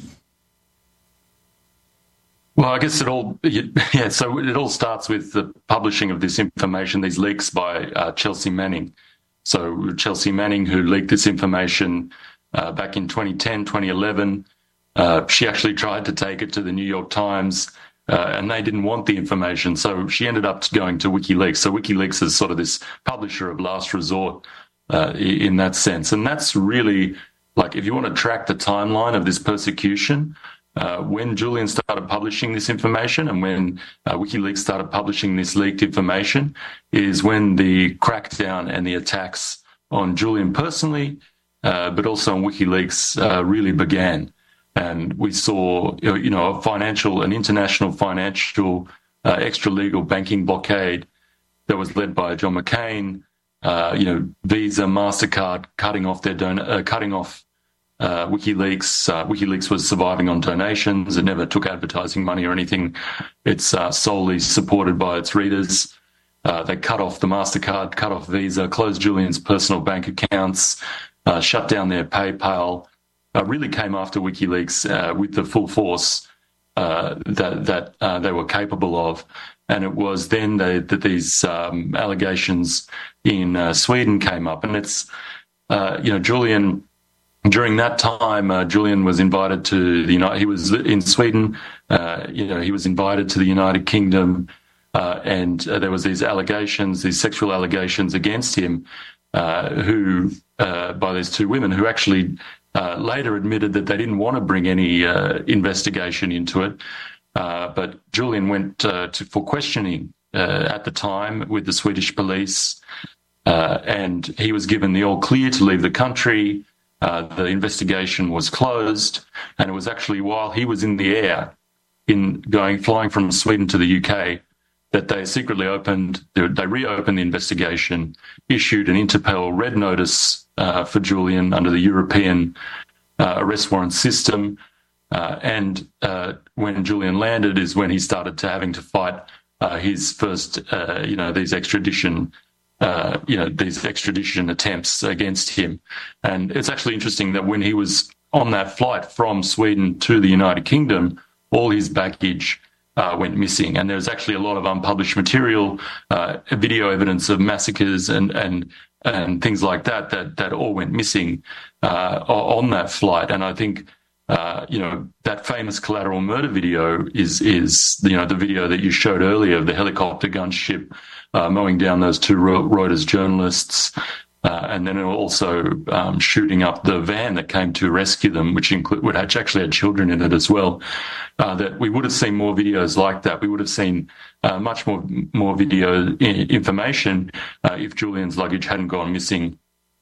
Well, I guess it all, yeah, so it all starts with the publishing of this information, these leaks by uh, Chelsea Manning. So Chelsea Manning, who leaked this information uh, back in twenty ten, twenty eleven, uh, she actually tried to take it to the New York Times, uh, and they didn't want the information. So she ended up going to WikiLeaks. So WikiLeaks is sort of this publisher of last resort uh, in that sense. And that's really, like, if you want to track the timeline of this persecution, Uh, when Julian started publishing this information and when uh, WikiLeaks started publishing this leaked information is when the crackdown and the attacks on Julian personally, uh, but also on WikiLeaks, uh, really began. And we saw, you know, a financial, an international financial uh, extra-legal banking blockade that was led by John McCain, uh, you know, Visa, MasterCard cutting off their don- uh, cutting off Uh, WikiLeaks. Uh, WikiLeaks was surviving on donations. It never took advertising money or anything. It's uh, solely supported by its readers. Uh, they cut off the MasterCard, cut off Visa, closed Julian's personal bank accounts, uh, shut down their PayPal, uh, really came after WikiLeaks uh, with the full force uh, that, that uh, they were capable of. And it was then they, that these um, allegations in uh, Sweden came up. And it's, uh, you know, Julian... During that time, uh, Julian was invited to the United. He was in Sweden. Uh, you know, he was invited to the United Kingdom, uh, and uh, there was these allegations, these sexual allegations against him, uh, who uh, by these two women who actually uh, later admitted that they didn't want to bring any uh, investigation into it. Uh, but Julian went uh, to, for questioning uh, at the time with the Swedish police, uh, and he was given the all clear to leave the country. Uh, the investigation was closed, and it was actually while he was in the air, in going flying from Sweden to the U K, that they secretly opened, they reopened the investigation, issued an Interpol red notice uh, for Julian under the European uh, arrest warrant system. Uh, and uh, when Julian landed is when he started to having to fight uh, his first, uh, you know, these extradition, uh, you know, these extradition attempts against him. And it's actually interesting that when he was on that flight from Sweden to the United Kingdom, all his baggage uh, went missing. And there's actually a lot of unpublished material, uh, video evidence of massacres and and and things like that that that all went missing uh, on that flight. And I think. Uh, you know, that famous collateral murder video is, is you know, the video that you showed earlier of the helicopter gunship uh, mowing down those two Reuters journalists, uh, and then also um, shooting up the van that came to rescue them, which include, which actually had children in it as well. Uh, that we would have seen more videos like that. We would have seen uh, much more more video I- information uh, if Julian's luggage hadn't gone missing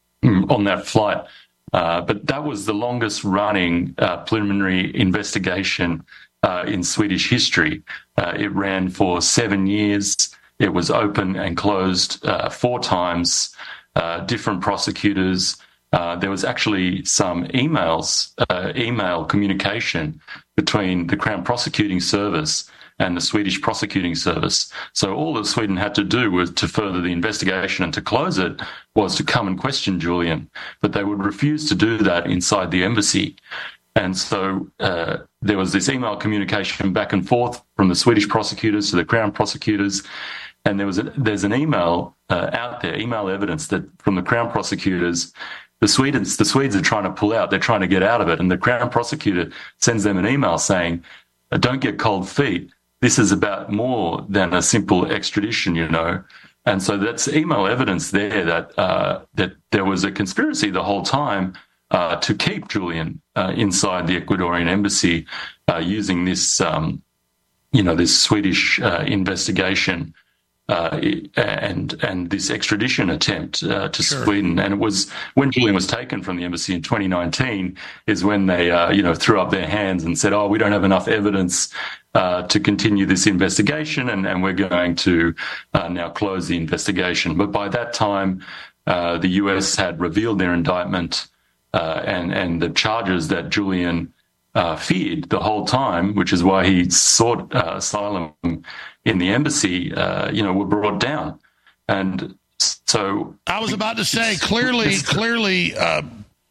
on that flight. Uh, but that was the longest running uh, preliminary investigation uh, in Swedish history. Uh, it ran for seven years. It was open and closed uh, four times, uh, different prosecutors. Uh, there was actually some emails, uh, email communication between the Crown Prosecuting Service and the Swedish Prosecuting Service. So all that Sweden had to do was to further the investigation and to close it was to come and question Julian. But they would refuse to do that inside the embassy. And so uh, there was this email communication back and forth from the Swedish prosecutors to the Crown prosecutors. And there was a, there's an email uh, out there, email evidence that from the Crown prosecutors, the Swedes, the Swedes are trying to pull out, they're trying to get out of it. And the Crown prosecutor sends them an email saying, don't get cold feet. This is about more than a simple extradition, you know. And so that's email evidence there that uh, that there was a conspiracy the whole time uh, to keep Julian uh, inside the Ecuadorian embassy uh, using this, um, you know, this Swedish uh, investigation uh, and and this extradition attempt uh, to sure. Sweden. And it was when Julian was taken from the embassy in twenty nineteen is when they, uh, you know, threw up their hands and said, oh, we don't have enough evidence Uh, to continue this investigation, and, and we're going to uh, now close the investigation. But by that time, uh, the U S had revealed their indictment uh, and, and the charges that Julian uh, feared the whole time, which is why he sought uh, asylum in the embassy, uh, you know, were brought down. And so... I was about to say, clearly, clearly uh,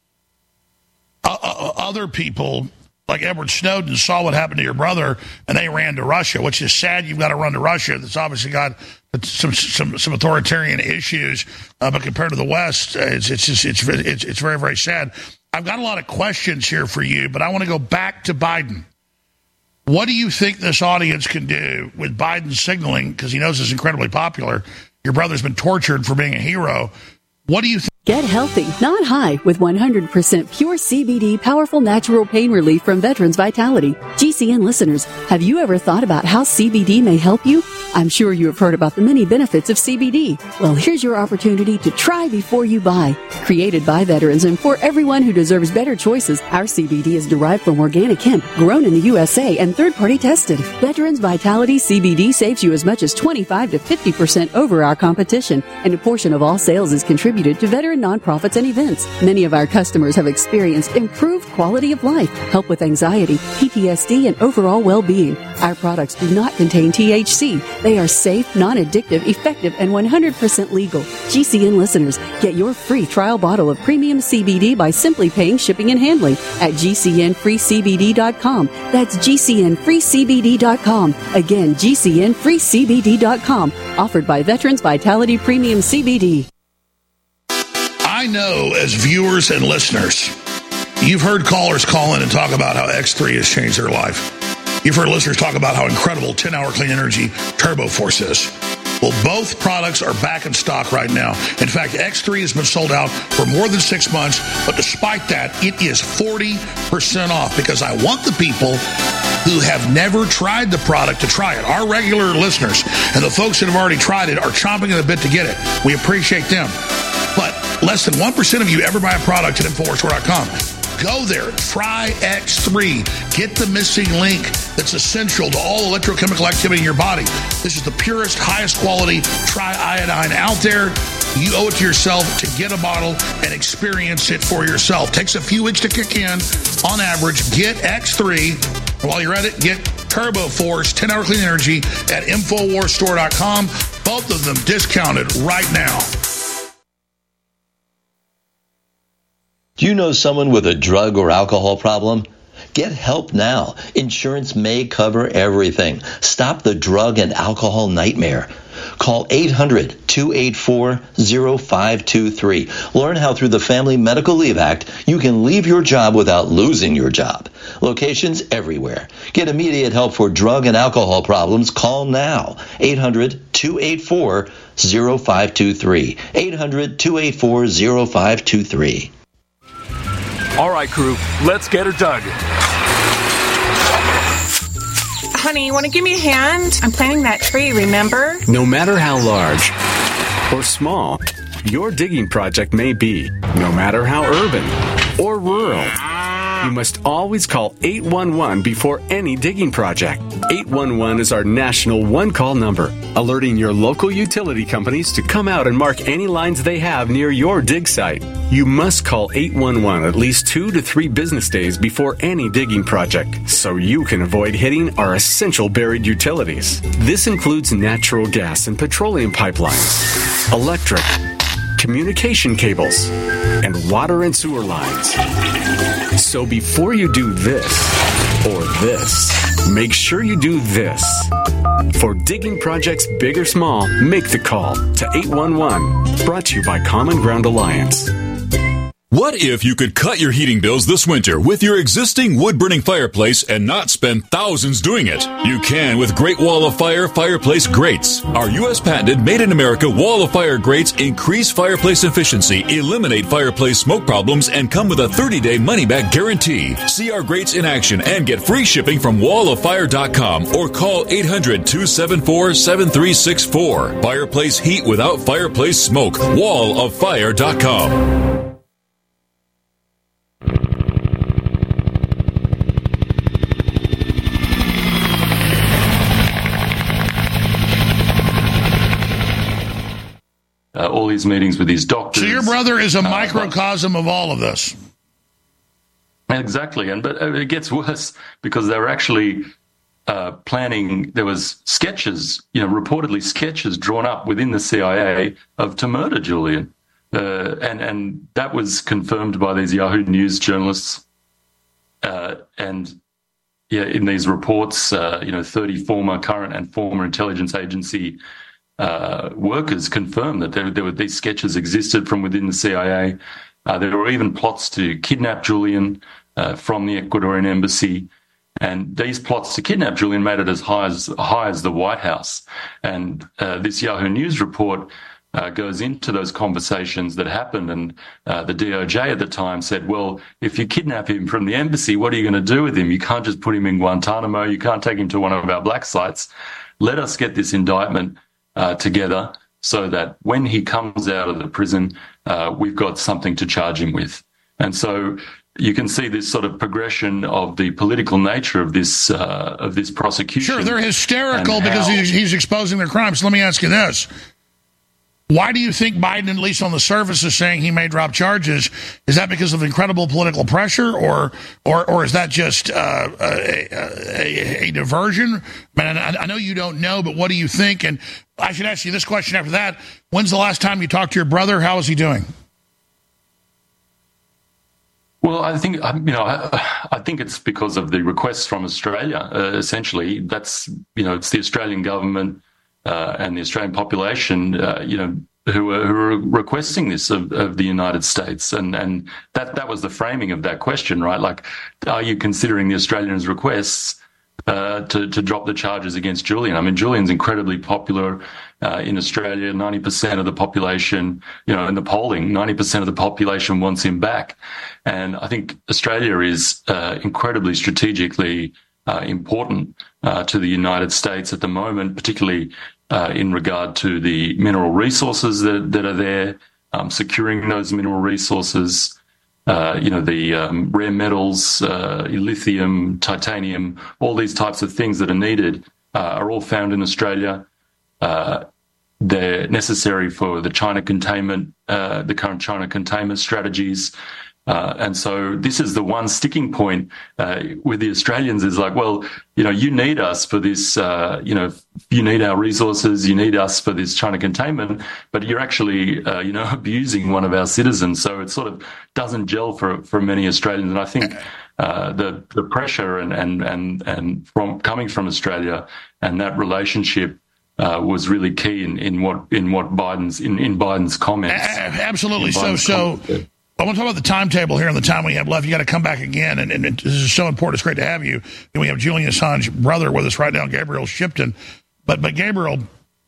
uh, other people... like Edward Snowden saw what happened to your brother, and they ran to Russia, which is sad. You've got to run to Russia. That's obviously got some some, some authoritarian issues, uh, but compared to the West, it's it's just it's it's it's very very sad. I've got a lot of questions here for you, but I want to go back to Biden. What do you think this audience can do with Biden signaling, because he knows it's incredibly popular? Your brother's been tortured for being a hero. What do you think? Get healthy, not high, with one hundred percent pure C B D powerful natural pain relief from Veterans Vitality. G C N listeners, have you ever thought about how C B D may help you? I'm sure you have heard about the many benefits of C B D. Well, here's your opportunity to try before you buy. Created by veterans and for everyone who deserves better choices, our C B D is derived from organic hemp, grown in the U S A and third-party tested. Veterans Vitality C B D saves you as much as twenty-five to fifty percent over our competition, and a portion of all sales is contributed to veteran nonprofits and events. Many of our customers have experienced improved quality of life, help with anxiety, P T S D, and overall well-being. Our products do not contain T H C. They are safe, non-addictive, effective, and one hundred percent legal. G C N listeners, get your free trial bottle of premium C B D by simply paying shipping and handling at G C N free C B D dot com. That's G C N free C B D dot com. Again, G C N free C B D dot com. Offered by Veterans Vitality Premium C B D. I know as viewers and listeners, you've heard callers call in and talk about how X three has changed their life. You've heard listeners talk about how incredible ten-hour clean energy Turbo Force is. Well, both products are back in stock right now. In fact, X three has been sold out for more than six months, but despite that, it is forty percent off because I want the people who have never tried the product to try it. Our regular listeners and the folks that have already tried it are chomping at the bit to get it. We appreciate them. But less than one percent of you ever buy a product at Infowars Store dot com. Go there, try X three. Get the missing link that's essential to all electrochemical activity in your body. This is the purest, highest quality triiodine out there. You owe it to yourself to get a bottle and experience it for yourself. Takes a few weeks to kick in. On average, get X three. While you're at it, get Turbo Force ten-hour clean energy at Infowars Store dot com. Both of them discounted right now. Do you know someone with a drug or alcohol problem? Get help now. Insurance may cover everything. Stop the drug and alcohol nightmare. Call eight hundred, two eight four, zero five two three. Learn how through the Family Medical Leave Act you can leave your job without losing your job. Locations everywhere. Get immediate help for drug and alcohol problems. Call now. eight hundred, two eight four, zero five two three. eight hundred, two eight four, zero five two three. All right, crew, let's get her dug. Honey, you want to give me a hand? I'm planting that tree, remember? No matter how large or small your digging project may be, no matter how urban or rural, you must always call eight one one before any digging project. eight one one is our national one-call number, alerting your local utility companies to come out and mark any lines they have near your dig site. You must call eight one one at least two to three business days before any digging project, so you can avoid hitting our essential buried utilities. This includes natural gas and petroleum pipelines, electric, communication cables, and water and sewer lines. So before you do this or this, make sure you do this. For digging projects big or small, make the call to eight one one. Brought to you by Common Ground Alliance. What if you could cut your heating bills this winter with your existing wood-burning fireplace and not spend thousands doing it? You can with Great Wall of Fire fireplace grates. Our U S patented made-in-America Wall of Fire grates increase fireplace efficiency, eliminate fireplace smoke problems, and come with a thirty-day money-back guarantee. See our grates in action and get free shipping from wall of fire dot com or call eight hundred, two seven four, seven three six four. Fireplace heat without fireplace smoke. wall of fire dot com. Uh, all these meetings with these doctors. So your brother is a microcosm uh, of all of this. Exactly, and but it gets worse because they were actually uh, planning. There was sketches, you know, reportedly sketches drawn up within the C I A of to murder Julian, uh, and and that was confirmed by these Yahoo News journalists. Uh, and yeah, in these reports, uh, you know, thirty former, current, and former intelligence agency Uh, workers confirmed that there, there were these sketches existed from within the C I A. Uh, there were even plots to kidnap Julian uh, from the Ecuadorian embassy, and these plots to kidnap Julian made it as high as high as the White House. And uh, this Yahoo News report uh, goes into those conversations that happened, and uh, the D O J at the time said, "Well, if you kidnap him from the embassy, what are you going to do with him? You can't just put him in Guantanamo. You can't take him to one of our black sites. Let us get this indictment Uh, together so that when he comes out of the prison, uh, we've got something to charge him with." And so you can see this sort of progression of the political nature of this uh, of this prosecution. Sure, they're hysterical because how... he's, he's exposing their crimes. Let me ask you this. Why do you think Biden, at least on the surface, is saying he may drop charges? Is that because of incredible political pressure, or or, or is that just uh, a, a, a diversion? Man, I, I know you don't know, but what do you think? And I should ask you this question after that. When's the last time you talked to your brother? How is he doing? Well, I think you know. I, I think it's because of the requests from Australia. Uh, essentially, that's you know, it's the Australian government uh, and the Australian population, uh, you know, who are, who are requesting this of, of the United States, and and that that was the framing of that question, right? Like, are you considering the Australians' requests uh, to to drop the charges against Julian? I mean, Julian's incredibly popular uh, in Australia. ninety percent of the population, you know, in the polling, ninety percent of the population wants him back. And I think Australia is uh, incredibly strategically uh, important uh, to the United States at the moment, particularly uh, in regard to the mineral resources that, that are there, um, securing those mineral resources. Uh, you know, the um, rare metals, uh, lithium, titanium, all these types of things that are needed uh, are all found in Australia. Uh, they're necessary for the China containment, uh, the current China containment strategies. Uh, and so this is the one sticking point uh, with the Australians is like, well, you know, you need us for this, uh, you know, you need our resources, you need us for this China containment, but you're actually, uh, you know, abusing one of our citizens. So it sort of doesn't gel for, for many Australians. And I think uh, the, the pressure and, and, and, and from coming from Australia and that relationship uh, was really key in, in what, in what Biden's, in, in Biden's comments. Absolutely. So, so. Comments. I want to talk about the timetable here and the time we have left. You got to come back again, and, and, and this is so important. It's great to have you. And we have Julian Assange's brother with us right now, Gabriel Shipton. But, but Gabriel,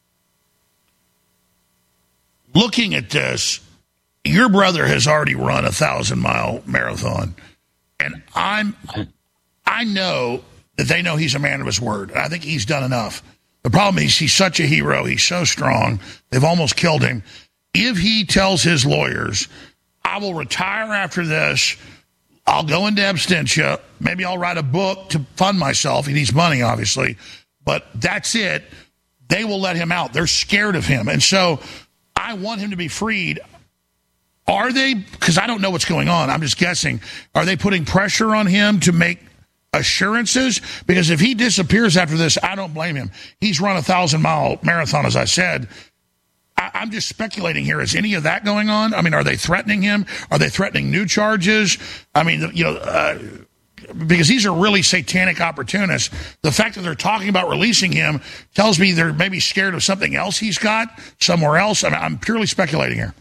looking at this, your brother has already run a thousand-mile marathon, and I'm, I know that they know he's a man of his word. I think he's done enough. The problem is he's such a hero. He's so strong. They've almost killed him. If he tells his lawyers, I will retire after this, I'll go into absentia, maybe I'll write a book to fund myself. He needs money, obviously, but that's it. They will let him out. They're scared of him. And so I want him to be freed. Are they, because I don't know what's going on, I'm just guessing, are they putting pressure on him to make assurances? Because if he disappears after this, I don't blame him. He's run a thousand-mile marathon, as I said. I'm just speculating here. Is any of that going on? I mean, are they threatening him? Are they threatening new charges? I mean, you know, uh, because these are really satanic opportunists. The fact that they're talking about releasing him tells me they're maybe scared of something else he's got somewhere else. I mean, I'm purely speculating here.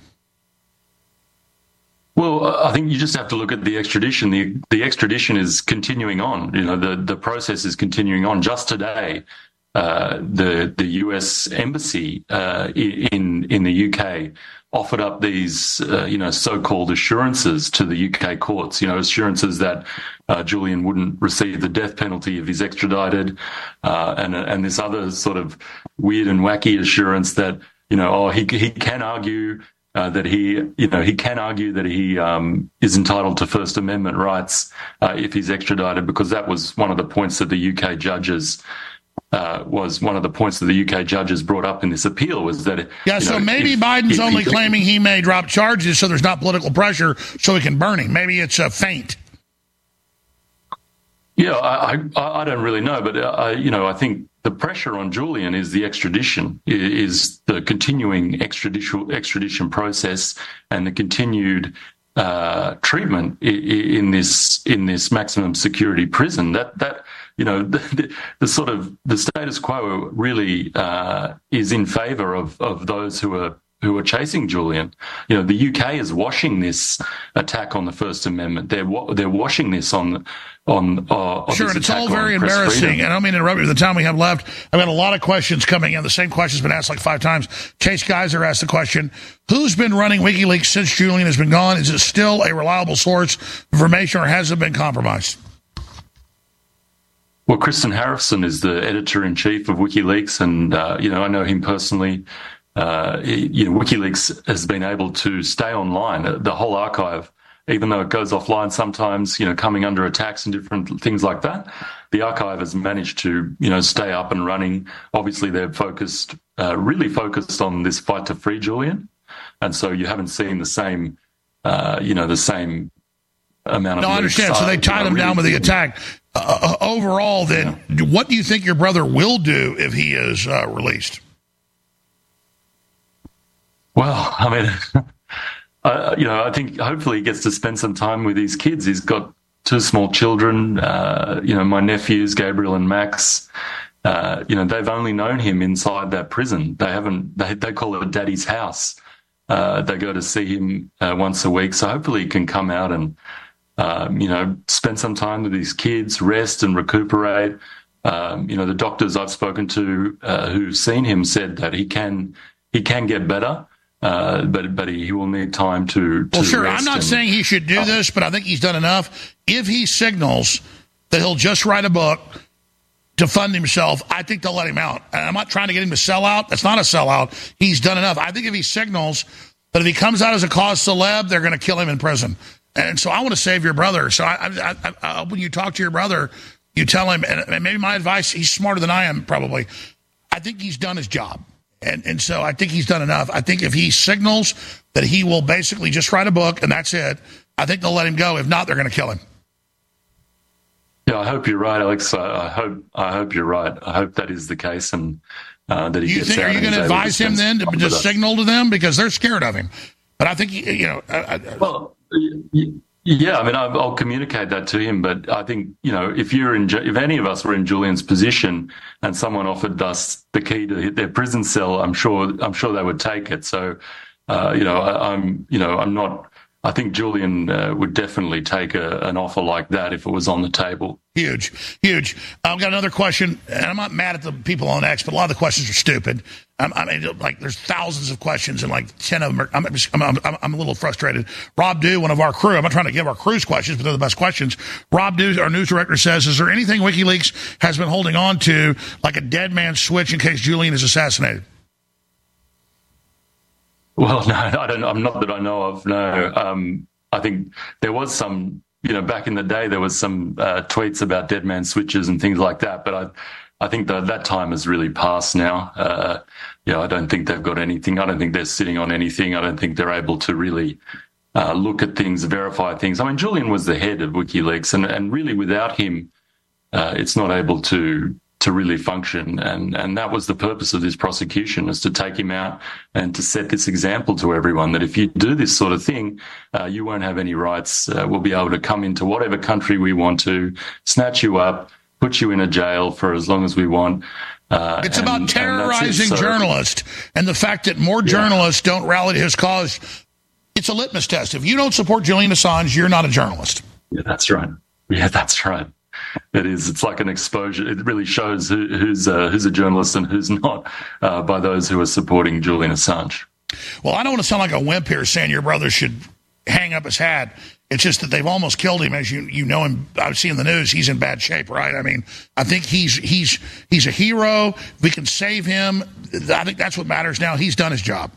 Well, I think you just have to look at the extradition. The the extradition is continuing on. You know, the, the process is continuing on. Just today, Uh, the the U S embassy uh, in in the U K offered up these uh, you know so-called assurances to the U K courts. You know, assurances that uh, Julian wouldn't receive the death penalty if he's extradited, uh, and and this other sort of weird and wacky assurance that you know oh he he can argue uh, that he you know he can argue that he um, is entitled to First Amendment rights uh, if he's extradited, because that was one of the points that the U K judges. Uh, was one of the points that the U K judges brought up in this appeal was that... Yeah, so know, maybe if, Biden's if only he, claiming he may drop charges so there's not political pressure so he can burn him. Maybe it's a feint. Yeah, I, I, I don't really know, but, uh, you know, I think the pressure on Julian is the extradition, is the continuing extradition, extradition process and the continued uh, treatment in this in this maximum security prison. That that... You know, the, the sort of the status quo really uh, is in favour of, of those who are who are chasing Julian. You know, the U K is washing this attack on the First Amendment. They're they're washing this on on. Uh, on sure, and it's all very embarrassing. And I don't mean to interrupt you. The time we have left, I've got a lot of questions coming in. The same question's been asked like five times. Chase Geiser asked the question: who's been running WikiLeaks since Julian has been gone? Is it still a reliable source of information, or has it been compromised? Well, Kristen Harrison is the editor-in-chief of WikiLeaks, and, uh, you know, I know him personally. Uh, you know, WikiLeaks has been able to stay online, the whole archive, even though it goes offline sometimes, you know, coming under attacks and different things like that. The archive has managed to, you know, stay up and running. Obviously, they're focused, uh, really focused on this fight to free Julian, and so you haven't seen the same, uh, you know, the same amount of... No, I understand. So they tied him down with the attack. Uh, overall, then, yeah. What do you think your brother will do if he is uh, released? Well, I mean, uh, you know, I think hopefully he gets to spend some time with his kids. He's got two small children, uh, you know, my nephews, Gabriel and Max. Uh, you know, they've only known him inside that prison. They haven't, they, they call it Daddy's house. Uh, they go to see him uh, once a week. So hopefully he can come out and, Um, you know, spend some time with his kids, rest and recuperate. Um, you know, the doctors I've spoken to uh, who've seen him said that he can he can get better, uh, but but he, he will need time to. to well, sure. rest I'm not and, saying he should do uh, this, but I think he's done enough. If he signals that he'll just write a book to fund himself, I think they'll let him out. And I'm not trying to get him to sell out. That's not a sellout. He's done enough. I think if he signals that if he comes out as a cause celeb, they're going to kill him in prison. And so I want to save your brother. So I, I, I, I, when you talk to your brother, you tell him, and maybe my advice, he's smarter than I am probably. I think he's done his job. And and so I think he's done enough. I think if he signals that he will basically just write a book and that's it, I think they'll let him go. If not, they're going to kill him. Yeah, I hope you're right, Alex. I, I hope I hope you're right. I hope that is the case, and uh, that he you gets think, out. Are you going to advise him then to just signal to them because they're scared of him? But I think you know. I, I, well, yeah. I mean, I'll, I'll communicate that to him. But I think you know, if you're in, if any of us were in Julian's position, and someone offered us the key to their prison cell, I'm sure I'm sure they would take it. So, uh, you know, I, I'm you know I'm not. I think Julian uh, would definitely take a, an offer like that if it was on the table. Huge, huge. I've got another question, and I'm not mad at the people on X, but a lot of the questions are stupid. I'm, I mean, like, there's thousands of questions, and like ten of them are, I'm, I'm, I'm, I'm a little frustrated. Rob Dew, one of our crew, I'm not trying to give our crew's questions, but they're the best questions. Rob Dew, our news director, says, is there anything WikiLeaks has been holding on to, like a dead man's switch in case Julian is assassinated? Well, no, I don't. I'm not that I know of. No, um, I think there was some. You know, back in the day, there was some uh, tweets about dead man switches and things like that. But I, I think that that time has really passed now. Uh, yeah, I don't think they've got anything. I don't think they're sitting on anything. I don't think they're able to really uh, look at things, verify things. I mean, Julian was the head of WikiLeaks, and and really without him, uh, it's not able to. to really function. And, and that was the purpose of this prosecution, is to take him out and to set this example to everyone that if you do this sort of thing, uh, you won't have any rights. Uh, we'll be able to come into whatever country we want to, snatch you up, put you in a jail for as long as we want. Uh, it's and, about terrorizing it, so. journalists, and the fact that more journalists yeah. don't rally to his cause. It's a litmus test. If you don't support Julian Assange, you're not a journalist. Yeah, that's right. Yeah, that's right. It is. It's like an exposure. It really shows who, who's uh, who's a journalist and who's not uh, by those who are supporting Julian Assange. Well, I don't want to sound like a wimp here saying your brother should hang up his hat. It's just that they've almost killed him. As you you know him, I've seen the news. He's in bad shape, right? I mean, I think he's he's he's a hero. If we can save him, I think that's what matters now. He's done his job.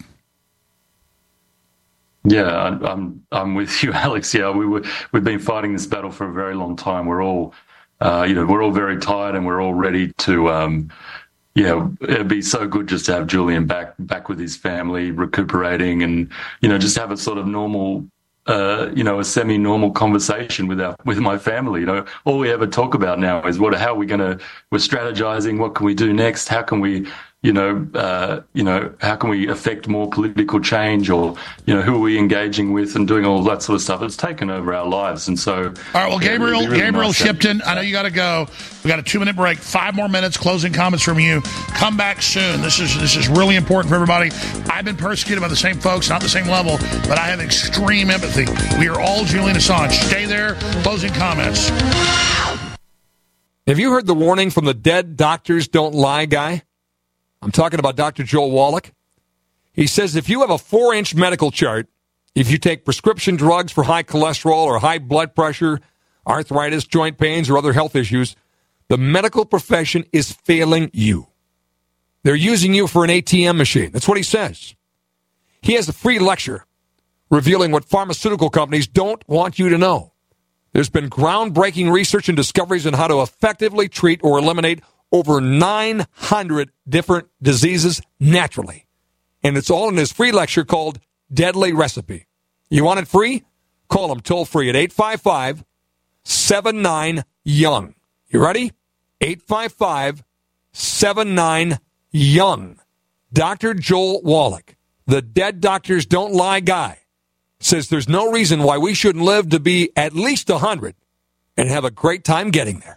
Yeah, I'm I'm with you, Alex. Yeah, we were we've been fighting this battle for a very long time. We're all, uh, you know, we're all very tired, and we're all ready to, um, yeah, it'd be so good just to have Julian back back with his family, recuperating, and you know, just have a sort of normal, uh, you know, a semi-normal conversation with our with my family. You know, all we ever talk about now is what, how are we going to, we're strategizing. What can we do next? How can we, you know, uh, you know, how can we affect more political change, or, you know, who are we engaging with and doing all that sort of stuff? It's taken over our lives. And so, all right, well, Gabriel, really Gabriel nice Shipton, I know you got to go. We got a two minute break, five more minutes, closing comments from you. Come back soon. This is, this is really important for everybody. I've been persecuted by the same folks, not the same level, but I have extreme empathy. We are all Julian Assange. Stay there. Closing comments. Have you heard the warning from the dead doctors don't lie guy? I'm talking about Doctor Joel Wallach. He says if you have a four-inch medical chart, if you take prescription drugs for high cholesterol or high blood pressure, arthritis, joint pains, or other health issues, the medical profession is failing you. They're using you for an A T M machine. That's what he says. He has a free lecture revealing what pharmaceutical companies don't want you to know. There's been groundbreaking research and discoveries on how to effectively treat or eliminate over nine hundred different diseases naturally. And it's all in his free lecture called Deadly Recipe. You want it free? Call him toll free at eight five five, seven nine, young. You ready? eight five five, seven nine, young. Doctor Joel Wallach, the dead doctors don't lie guy, says there's no reason why we shouldn't live to be at least one hundred and have a great time getting there.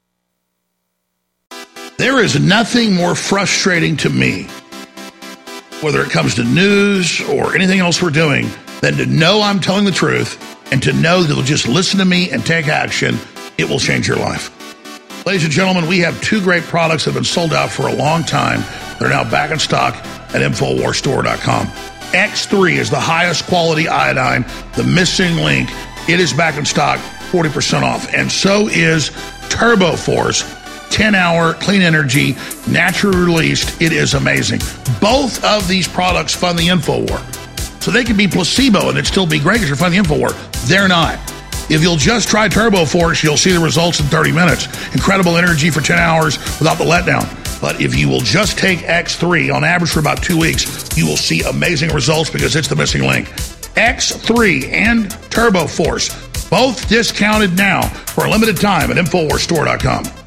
There is nothing more frustrating to me, whether it comes to news or anything else we're doing, than to know I'm telling the truth and to know that they'll just listen to me and take action. It will change your life. Ladies and gentlemen, we have two great products that have been sold out for a long time. They're now back in stock at Infowars Store dot com. X three is the highest quality iodine, the missing link. It is back in stock, forty percent off. And so is Turbo Force, ten-hour clean energy, naturally released. It is amazing. Both of these products fund the InfoWar. So they can be placebo and it'd still be great because you're funding the InfoWar. They're not. If you'll just try Turbo Force, you'll see the results in thirty minutes. Incredible energy for ten hours without the letdown. But if you will just take X three on average for about two weeks, you will see amazing results because it's the missing link. X three and Turbo Force, both discounted now for a limited time at InfoWars Store dot com.